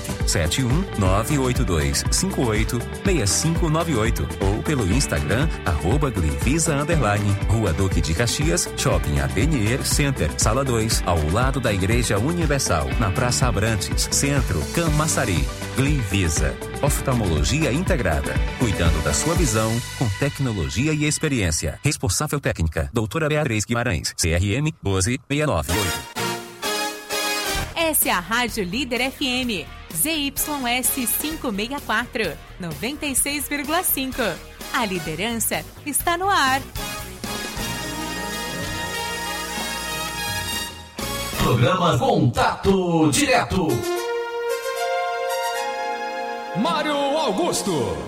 71982586598 ou pelo Instagram @Glivisa_, Rua Duque de Caxias, Shopping Atelier Center, Sala 2, ao lado da Igreja Universal, na Praça Abrantes, Centro, Camaçari. Glivisa, oftalmologia integrada, cuidando da sua visão com tecnologia e experiência. Responsável técnica, doutora Beatriz Guimarães, CRM 12698. Essa é a Rádio Líder FM, ZYS 564, 96,5. A liderança está no ar. Programa Contato Direto. Mário Augusto.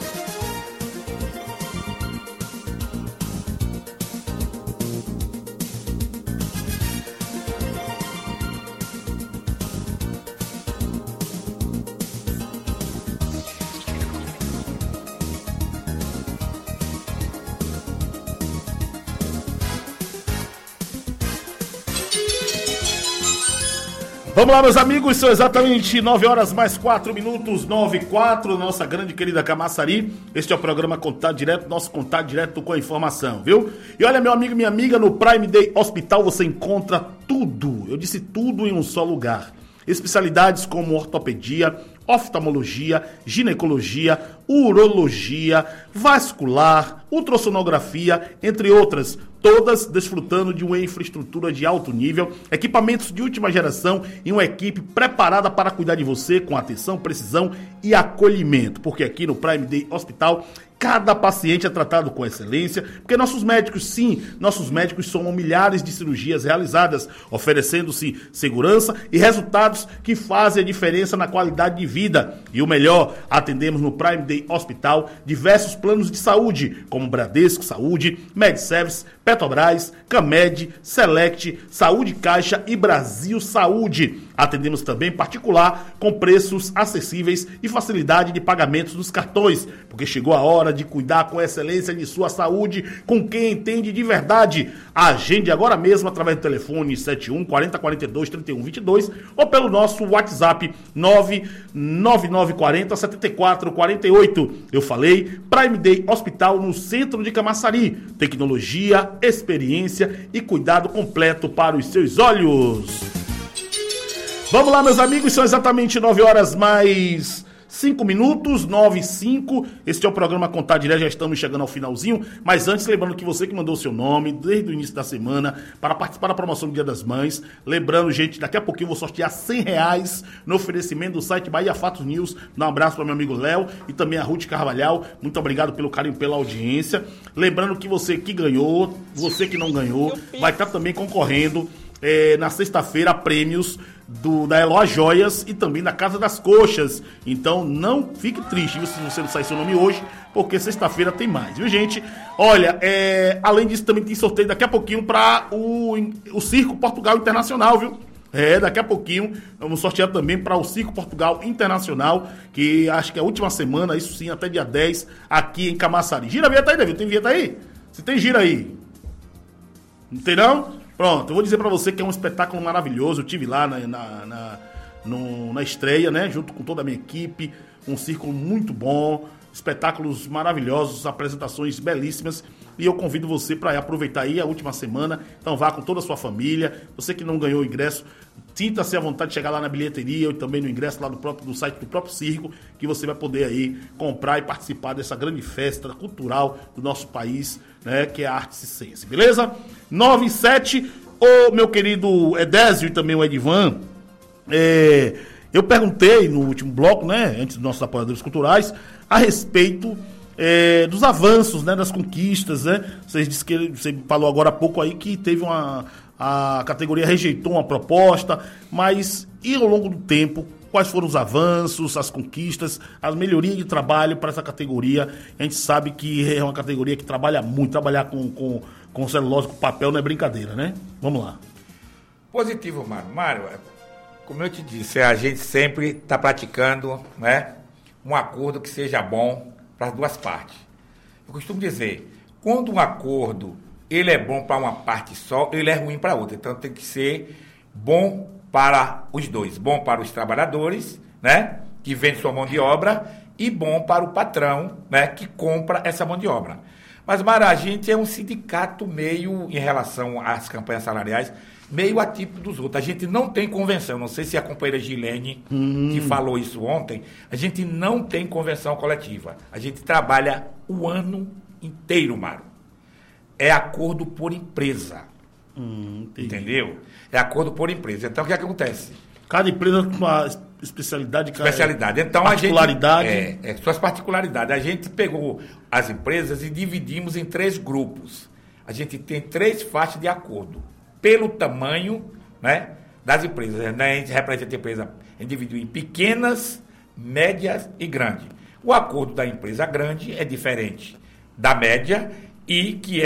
Vamos lá, meus amigos, são exatamente 9 horas mais 4 minutos, 9h04, nossa grande querida Camaçari. Este é o programa Contato Direto, nosso contato direto com a informação, viu? E olha, meu amigo e minha amiga, no Prime Day Hospital você encontra tudo, eu disse tudo em um só lugar. Especialidades como ortopedia, oftalmologia, ginecologia, urologia, vascular, ultrassonografia, entre outras, todas desfrutando de uma infraestrutura de alto nível, equipamentos de última geração e uma equipe preparada para cuidar de você com atenção, precisão e acolhimento, porque aqui no Prime Day Hospital cada paciente é tratado com excelência, porque nossos médicos somam milhares de cirurgias realizadas, oferecendo-se segurança e resultados que fazem a diferença na qualidade de vida. E o melhor, atendemos no Prime Day Hospital diversos planos de saúde, como Bradesco Saúde, MedService, Petrobras, Camed, Select, Saúde Caixa e Brasil Saúde. Atendemos também particular, com preços acessíveis e facilidade de pagamentos dos cartões, porque chegou a hora de cuidar com excelência de sua saúde, com quem entende de verdade. Agende agora mesmo através do telefone 71 40 42 31 22 ou pelo nosso WhatsApp 99940 74 48. Eu falei, Prime Day Hospital no centro de Camaçari. Tecnologia, experiência e cuidado completo para os seus olhos. Vamos lá, meus amigos, são exatamente 9 horas mais 5 minutos, 9h05. Este é o programa Contar Direto, já estamos chegando ao finalzinho. Mas antes, lembrando que você que mandou o seu nome desde o início da semana para participar da promoção do Dia das Mães. Lembrando, gente, daqui a pouquinho eu vou sortear R$100 no oferecimento do site Bahia Fatos News. Dá um abraço para meu amigo Léo e também a Ruth Carvalhal. Muito obrigado pelo carinho, pela audiência. Lembrando que você que ganhou, você que não ganhou, vai estar também concorrendo na sexta-feira a prêmios da Eloy Joias e também da Casa das Coxas. Então não fique triste, viu, se você não sair seu nome hoje, porque sexta-feira tem mais, viu, gente? Olha, além disso também tem sorteio daqui a pouquinho para o Circo Portugal Internacional, viu? Daqui a pouquinho vamos sortear também para o Circo Portugal Internacional, que acho que é a última semana, isso sim, até dia 10, aqui em Camaçari. Gira a vinheta aí, David, tem vinheta aí? Se tem, gira aí. Não tem não? Pronto, eu vou dizer pra você que é um espetáculo maravilhoso. Eu estive lá na estreia, né? Junto com toda a minha equipe. Um círculo muito bom, espetáculos maravilhosos, apresentações belíssimas. E eu convido você para aproveitar aí a última semana. Então vá com toda a sua família. Você que não ganhou o ingresso, sinta-se à vontade de chegar lá na bilheteria ou também no ingresso lá do site do próprio circo, que você vai poder aí comprar e participar dessa grande festa cultural do nosso país, né, que é a arte circense, beleza? 9h07, o meu querido Edésio e também o Edivan, eu perguntei no último bloco, né, antes dos nossos apoiadores culturais, a respeito dos avanços, né, das conquistas, né? Você falou agora há pouco aí que teve a categoria rejeitou uma proposta, mas e ao longo do tempo, quais foram os avanços, as conquistas, as melhorias de trabalho para essa categoria? A gente sabe que é uma categoria que trabalha muito, trabalhar com celulose, com papel não é brincadeira, né? Vamos lá. Positivo, Mário. Mário, como eu te disse, a gente sempre está praticando, né, um acordo que seja bom para as duas partes. Eu costumo dizer, quando um acordo ele é bom para uma parte só, ele é ruim para outra. Então tem que ser bom para os dois. Bom para os trabalhadores, né, que vendem sua mão de obra, e bom para o patrão, né, que compra essa mão de obra. Mas, Mara, a gente é um sindicato meio, em relação às campanhas salariais, meio atípico dos outros. A gente não tem convenção. Não sei se a companheira Gilene, que falou isso ontem, a gente não tem convenção coletiva. A gente trabalha o ano inteiro, Mário. É acordo por empresa. Entendeu? É acordo por empresa. Então, o que acontece? Cada empresa com uma especialidade. Então, particularidade. A gente, suas particularidades. A gente pegou as empresas e dividimos em 3 grupos. A gente tem 3 faixas de acordo. Pelo tamanho, né, das empresas. Né? A gente representa a empresa, a gente dividiu em pequenas, médias e grandes. O acordo da empresa grande é diferente da média e que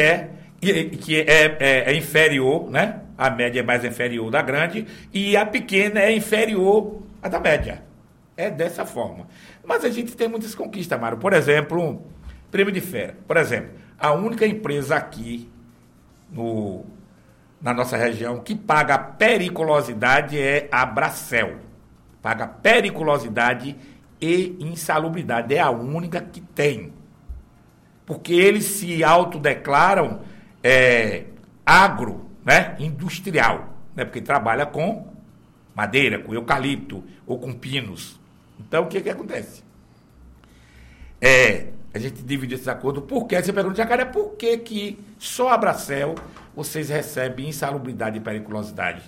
é inferior, né? A média é mais inferior da grande e a pequena é inferior à da média. É dessa forma. Mas a gente tem muitas conquistas, Mário. Por exemplo, prêmio de férias. Por exemplo, a única empresa aqui na nossa região que paga periculosidade é a Bracel. Paga periculosidade e insalubridade. É a única que tem. Porque eles se autodeclaram agro, né, industrial, né, porque trabalha com madeira, com eucalipto ou com pinos. Então, o que acontece? A gente divide esse acordo. Por quê? Você pergunta, Jacaré, por que só a Bracel vocês recebem insalubridade e periculosidade?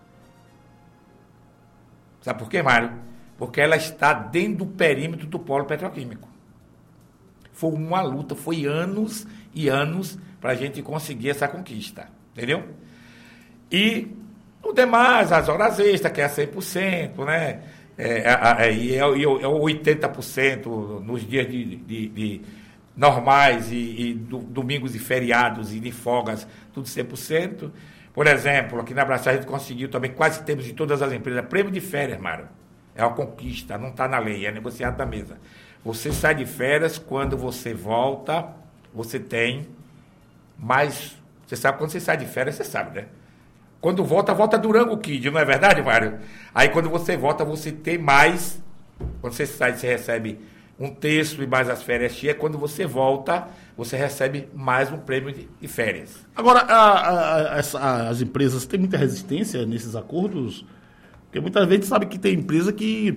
Sabe por quê, Mário? Porque ela está dentro do perímetro do polo petroquímico. Foi uma luta, foi anos e anos para a gente conseguir essa conquista, entendeu? E o demais, as horas extras, que é 100%, né? É 80% nos dias de normais e domingos e feriados e de folgas, tudo 100%. Por exemplo, aqui na Bracel a gente conseguiu também, quase temos de todas as empresas, prêmio de férias, Mário. É uma conquista, não está na lei, é negociado na mesa. Você sai de férias, quando você volta, você tem mais... Você sabe, quando você sai de férias, você sabe, né? Quando volta Durango Kid, não é verdade, Mário? Aí quando você volta, você tem mais... Quando você sai, você recebe 1/3 e mais as férias cheias. Quando você volta, você recebe mais um prêmio de férias. Agora, as empresas têm muita resistência nesses acordos? Porque muitas vezes sabe que tem empresa que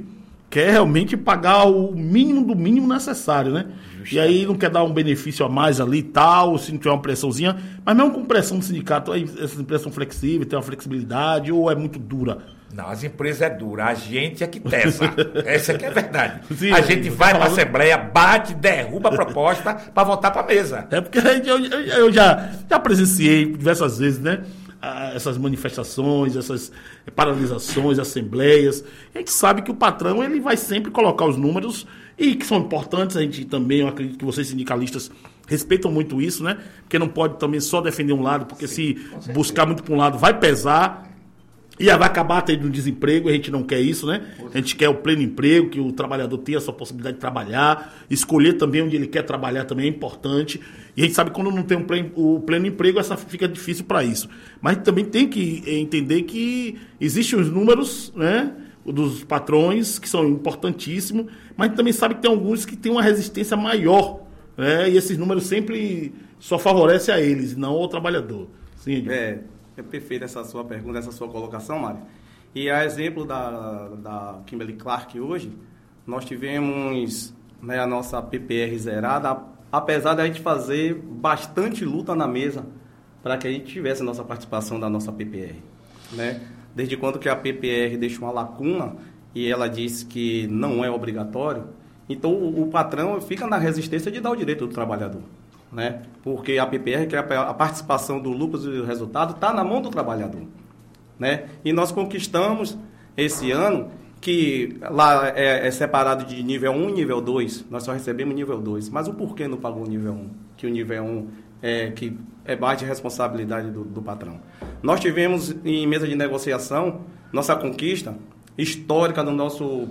quer realmente pagar o mínimo do mínimo necessário, né? E aí não quer dar um benefício a mais ali e tal, se não tiver uma pressãozinha, mas mesmo com pressão do sindicato, essa pressão flexível, tem uma flexibilidade ou é muito dura? Não, as empresas é dura, a gente é que tesa. Essa que é a verdade. Sim, a gente vai para a Assembleia, bate, derruba a proposta para voltar para a mesa. É porque eu já presenciei diversas vezes, né? Essas manifestações, essas paralisações, assembleias. A gente sabe que o patrão ele vai sempre colocar os números e que são importantes. A gente também, eu acredito que vocês sindicalistas respeitam muito isso, né? Porque não pode também só defender um lado, porque se buscar muito para um lado vai pesar e vai acabar tendo desemprego. A gente não quer isso, né? A gente quer o pleno emprego, que o trabalhador tenha a sua possibilidade de trabalhar, escolher também onde ele quer trabalhar também é importante. E a gente sabe que quando não tem o pleno emprego, essa fica difícil para isso. Mas também tem que entender que existem os números, né, dos patrões, que são importantíssimos, mas também sabe que tem alguns que têm uma resistência maior, né, e esses números sempre só favorecem a eles, não ao trabalhador. Sim, Edil. É perfeita essa sua pergunta, essa sua colocação, Mário. E a exemplo da Kimberly Clark hoje, nós tivemos, né, a nossa PPR zerada, apesar de a gente fazer bastante luta na mesa para que a gente tivesse a nossa participação da nossa PPR. Né? Desde quando que a PPR deixou uma lacuna e ela disse que não é obrigatório, então o patrão fica na resistência de dar o direito do trabalhador. Né? Porque a PPR, que é a participação do lucro e do resultado, está na mão do trabalhador. Né? E nós conquistamos esse ano, que lá é separado de nível 1 e nível 2, nós só recebemos nível 2. Mas o porquê não pagou o nível 1? Que o nível 1 que é mais de responsabilidade do patrão. Nós tivemos em mesa de negociação nossa conquista histórica do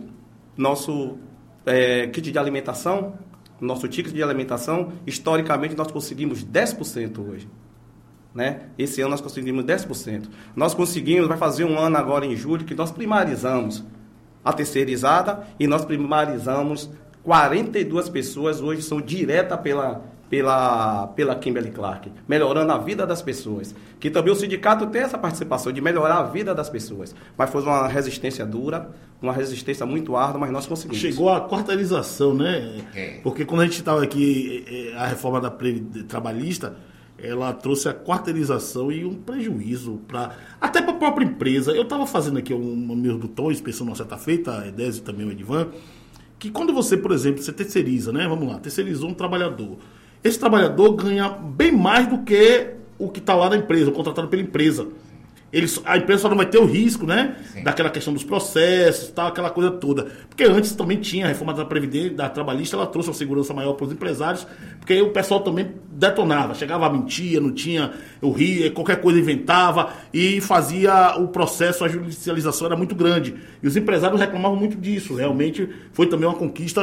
nosso kit de alimentação. Nosso ticket de alimentação, historicamente, nós conseguimos 10% hoje. Né? Esse ano nós conseguimos 10%. Nós conseguimos, vai fazer um ano agora em julho, que nós primarizamos a terceirizada e nós primarizamos 42 pessoas, hoje são diretas pela Kimberly Clark, melhorando a vida das pessoas. Que também o sindicato tem essa participação de melhorar a vida das pessoas. Mas foi uma resistência dura, uma resistência muito árdua, mas nós conseguimos. Chegou a quarteirização, né? Porque quando a gente estava aqui, a reforma da trabalhista, ela trouxe a quarteirização e um prejuízo até para a própria empresa. Eu estava fazendo aqui um meu do Tom, inspeção não certa feita, a Edésio e também o Edivan, que quando você, por exemplo, você terceiriza, né? Vamos lá, terceirizou um trabalhador. Esse trabalhador ganha bem mais do que o que está lá na empresa, contratado pela empresa. A empresa só não vai ter o risco, né? Sim. Daquela questão dos processos, tal, aquela coisa toda. Porque antes também tinha a reforma da Previdência, da trabalhista, ela trouxe uma segurança maior para os empresários, porque aí o pessoal também detonava, chegava a mentir, não tinha o rio, qualquer coisa inventava e fazia o processo, a judicialização era muito grande. E os empresários reclamavam muito disso. Realmente foi também uma conquista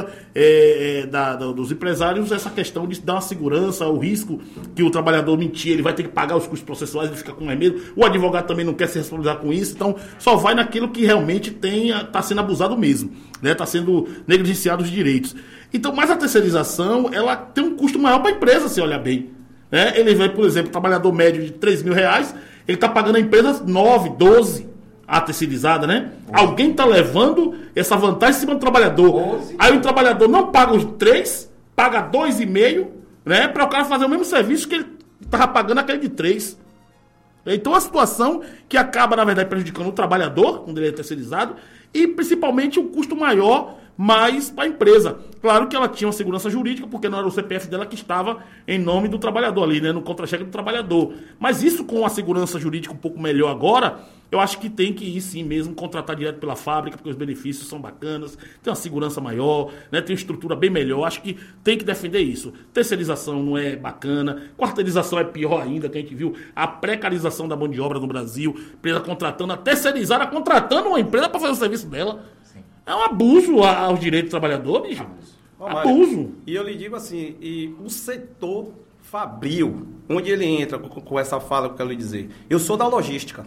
dos empresários, essa questão de dar uma segurança, o risco que o trabalhador mentir, ele vai ter que pagar os custos processuais, ele fica com mais medo. O advogado também não quer se responsabilizar com isso, então só vai naquilo que realmente está sendo abusado mesmo, né? Está sendo negligenciado os direitos. Então, mas a terceirização, ela tem um custo maior para a empresa, se olhar bem. Né? Ele vai, por exemplo, trabalhador médio de R$3.000, ele está pagando a empresa 9, 12, a terceirizada, né? Alguém está levando essa vantagem em cima do trabalhador. Aí o trabalhador não paga os 3, paga 2,5, né? Para o cara fazer o mesmo serviço que ele estava pagando aquele de 3. Então, a situação que acaba, na verdade, prejudicando o trabalhador, quando ele é terceirizado, e principalmente um custo maior, mais para a empresa. Claro que ela tinha uma segurança jurídica, porque não era o CPF dela que estava em nome do trabalhador ali, né, no contra-cheque do trabalhador. Mas isso com a segurança jurídica um pouco melhor agora, eu acho que tem que ir sim mesmo, contratar direto pela fábrica, porque os benefícios são bacanas, tem uma segurança maior, né, tem uma estrutura bem melhor, acho que tem que defender isso. Terceirização não é bacana, quarteirização é pior ainda, que a gente viu a precarização da mão de obra no Brasil, empresa contratando, a terceirizada contratando uma empresa para fazer o serviço dela. Sim. É um abuso aos direitos do trabalhador, bicho. Abuso. E eu lhe digo assim, e o setor fabril, onde ele entra com essa fala que eu quero lhe dizer, eu sou da logística.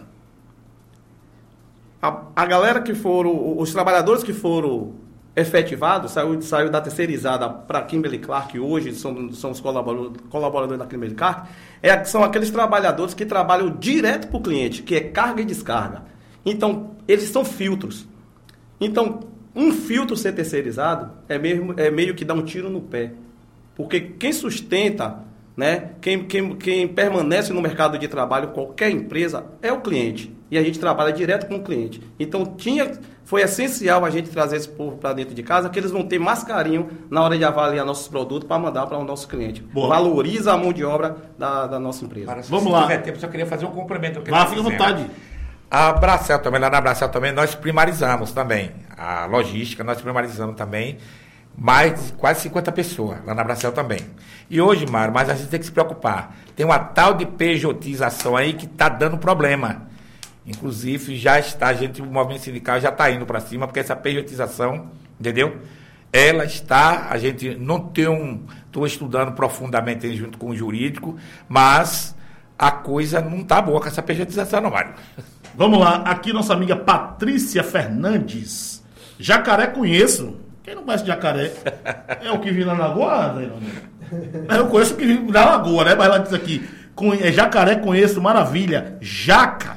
A galera que foram, os trabalhadores que foram efetivados, saiu da terceirizada para a Kimberly Clark, hoje são os colaboradores da Kimberly Clark, são aqueles trabalhadores que trabalham direto para o cliente, que é carga e descarga. Então, eles são filtros. Então, um filtro ser terceirizado é meio que dar um tiro no pé. Porque quem sustenta, né, quem permanece no mercado de trabalho, qualquer empresa, é o cliente. E a gente trabalha direto com o cliente. Então, foi essencial a gente trazer esse povo para dentro de casa, que eles vão ter mais carinho na hora de avaliar nossos produtos para mandar para o nosso cliente. Boa. Valoriza a mão de obra da nossa empresa. Vamos lá. Se tiver tempo, só queria fazer um complemento. Lá, fica à vontade. A Bracel também, lá na Bracel também, nós primarizamos também. A logística, nós primarizamos também. Mais de quase 50 pessoas lá na Bracel também. E hoje, Mário, mas a gente tem que se preocupar. Tem uma tal de pejotização aí que está dando problema. Inclusive, o movimento sindical já está indo para cima, porque essa pejotização, entendeu? Ela está, a gente não estou estudando profundamente junto com o jurídico, mas a coisa não está boa com essa pejotização, não, Mário. Vamos lá, aqui nossa amiga Patrícia Fernandes. Jacaré conheço. Quem não conhece Jacaré? É o que vive na Lagoa, velho? Eu conheço o que vive na Lagoa, né? Mas ela diz aqui, Jacaré conheço, maravilha. Jaca,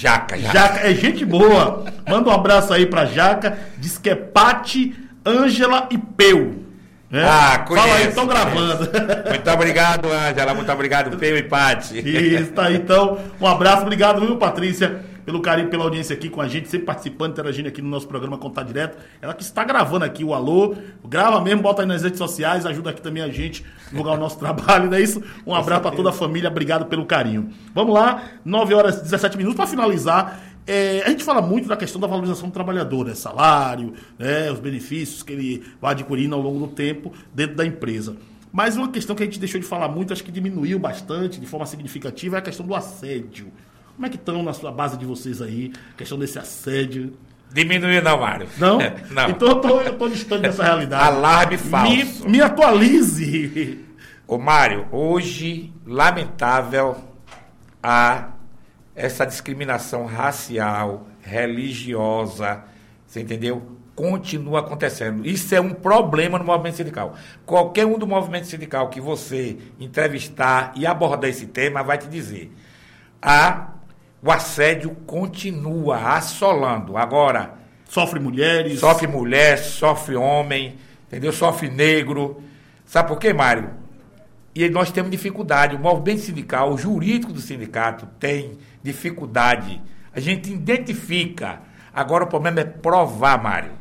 é gente boa. Manda um abraço aí pra Jaca. Diz que é Pati, Ângela e Peu. Né? Conheço. Fala aí, estão gravando. Muito obrigado, Ângela. Muito obrigado, Peu e Pati. Isso, tá aí, então. Um abraço, obrigado, viu, Patrícia, pelo carinho, pela audiência aqui com a gente, sempre participando, interagindo aqui no nosso programa Contato Direto. Ela que está gravando aqui o alô, grava mesmo, bota aí nas redes sociais, ajuda aqui também a gente a divulgar o nosso trabalho, não é isso? Um abraço para toda a família, obrigado pelo carinho. Vamos lá, 9 horas e 17 minutos, para finalizar. A gente fala muito da questão da valorização do trabalhador, né? Salário, né? Os benefícios que ele vai adquirindo ao longo do tempo dentro da empresa. Mas uma questão que a gente deixou de falar muito, acho que diminuiu bastante, de forma significativa, é a questão do assédio. Como é que estão na sua base de vocês aí, a questão desse assédio? Diminuiu não, Mário. Não? Não. Então eu tô distante dessa realidade. Alarme falso. Me atualize. Ô, Mário, hoje, lamentável, essa discriminação racial, religiosa, você entendeu? Continua acontecendo. Isso é um problema no movimento sindical. Qualquer um do movimento sindical que você entrevistar e abordar esse tema vai te dizer. O assédio continua assolando. Agora, sofre mulheres. Sofre mulher, sofre homem, entendeu? Sofre negro. Sabe por quê, Mário? E nós temos dificuldade. O movimento sindical, o jurídico do sindicato tem dificuldade. A gente identifica. Agora o problema é provar, Mário.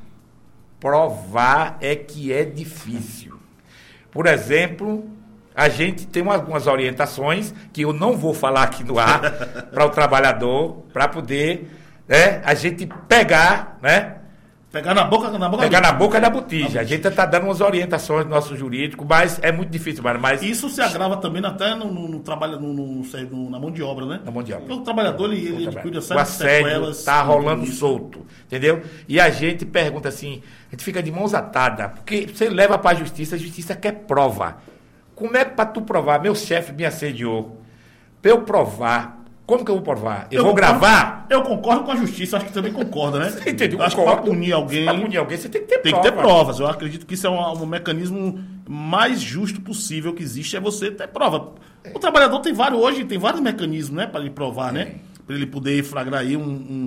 Provar é que é difícil. Por exemplo, a gente tem algumas orientações que eu não vou falar aqui no ar para o trabalhador, para poder, né, a gente pegar, né? Pegar na boca da botija. A gente está dando umas orientações do nosso jurídico, mas é muito difícil, mas isso se agrava também até no trabalho, na mão de obra, né? Na mão de obra. Porque o trabalhador, ele adquire o assédio está rolando solto, entendeu? E a gente pergunta assim, a gente fica de mãos atadas, porque você leva para a justiça quer prova. Como é para tu provar? Meu chefe me assediou. Para eu provar, como que eu vou provar? Eu vou gravar? Eu concordo com a justiça, acho que também concorda, né? Você entendeu? Acho que para punir alguém, você tem que ter prova. Tem que ter provas. Eu acredito que isso é um mecanismo mais justo possível que existe, é você ter prova. O trabalhador tem vários mecanismos, né, para ele provar, né? Para ele poder flagrar aí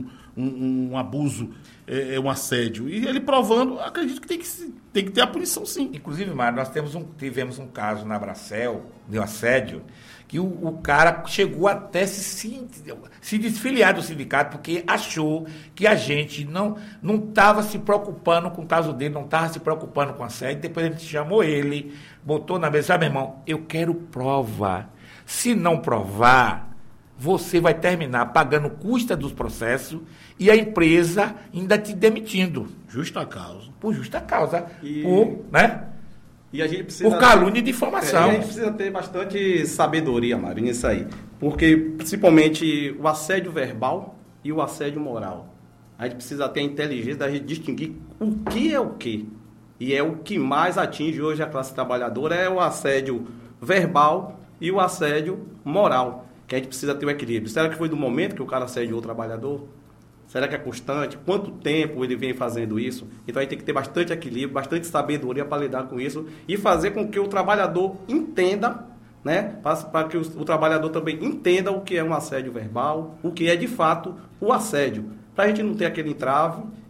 um abuso, um assédio. E ele provando, acredito que tem que ter a punição, sim. Inclusive, Mário, nós tivemos um caso na Bracel, de assédio, que o cara chegou até se desfiliar do sindicato porque achou que a gente não estava se preocupando com o caso dele, não estava se preocupando com o assédio. Depois a gente chamou ele, botou na mesa, meu irmão, eu quero prova. Se não provar, você vai terminar pagando custa dos processos e a empresa ainda te demitindo. Justa causa. Por justa causa. Né? E a gente precisa por calúnia e difamação. A gente precisa ter bastante sabedoria, Mário, nisso aí. Porque, principalmente, o assédio verbal e o assédio moral. A gente precisa ter a inteligência da gente distinguir o que é o quê. E é o que mais atinge hoje a classe trabalhadora, é o assédio verbal e o assédio moral. Que a gente precisa ter o equilíbrio. Será que foi do momento que o cara assediou o trabalhador? Será que é constante? Quanto tempo ele vem fazendo isso? Então, a gente tem que ter bastante equilíbrio, bastante sabedoria para lidar com isso e fazer com que o trabalhador entenda, né? Para que o trabalhador também entenda o que é um assédio verbal, o que é, de fato, o assédio. Para a gente não ter aquele entrave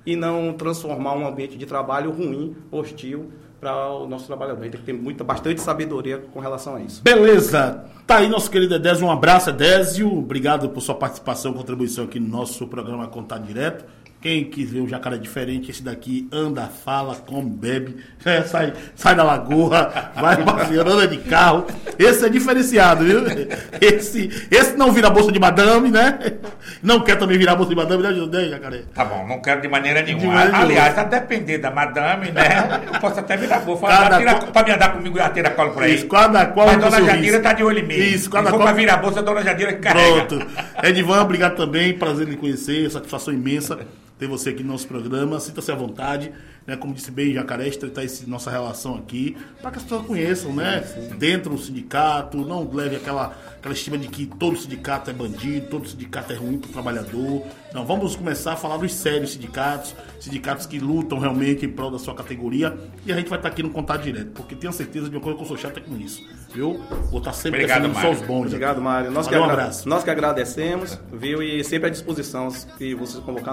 e não transformar um ambiente de trabalho ruim, hostil, para o nosso trabalhador. A gente tem que ter bastante sabedoria com relação a isso. Beleza. Tá aí nosso querido Edésio. Um abraço, Edésio. Obrigado por sua participação e contribuição aqui no nosso programa Contato Direto. Quem quis ver um jacaré diferente, esse daqui anda, fala, come, bebe, sai da lagoa, vai passeando, anda de carro. Esse é diferenciado, viu? Esse não vira bolsa de madame, né? Não quer também virar bolsa de madame, né, jacaré? Tá bom, não quero de maneira nenhuma. Aliás, a depender da madame, né? Eu posso até virar bolsa. Pra me andar comigo e tirar colo por aí. Isso, cada qual. Mas Dona Jadira tá de olho em mim. Isso, cada qual. Se for pra virar bolsa, a Dona Jadira que carrega. Pronto. Edivan, obrigado também. Prazer em lhe conhecer. Satisfação imensa ter você aqui no nosso programa. Sinta-se à vontade, né? Como disse bem, Jacaré, estreitar nossa relação aqui, para que as pessoas conheçam, né? Dentro do sindicato, não leve aquela estima de que todo sindicato é bandido, todo sindicato é ruim para o trabalhador. Não, vamos começar a falar dos sérios sindicatos que lutam realmente em prol da sua categoria, e a gente vai estar aqui no Contato Direto, porque tenho certeza de uma coisa que eu sou chato é com isso, viu? Vou estar sempre defendendo só os bons. Obrigado, Mário. Um abraço. Nós que agradecemos, viu? E sempre à disposição, se vocês convocar,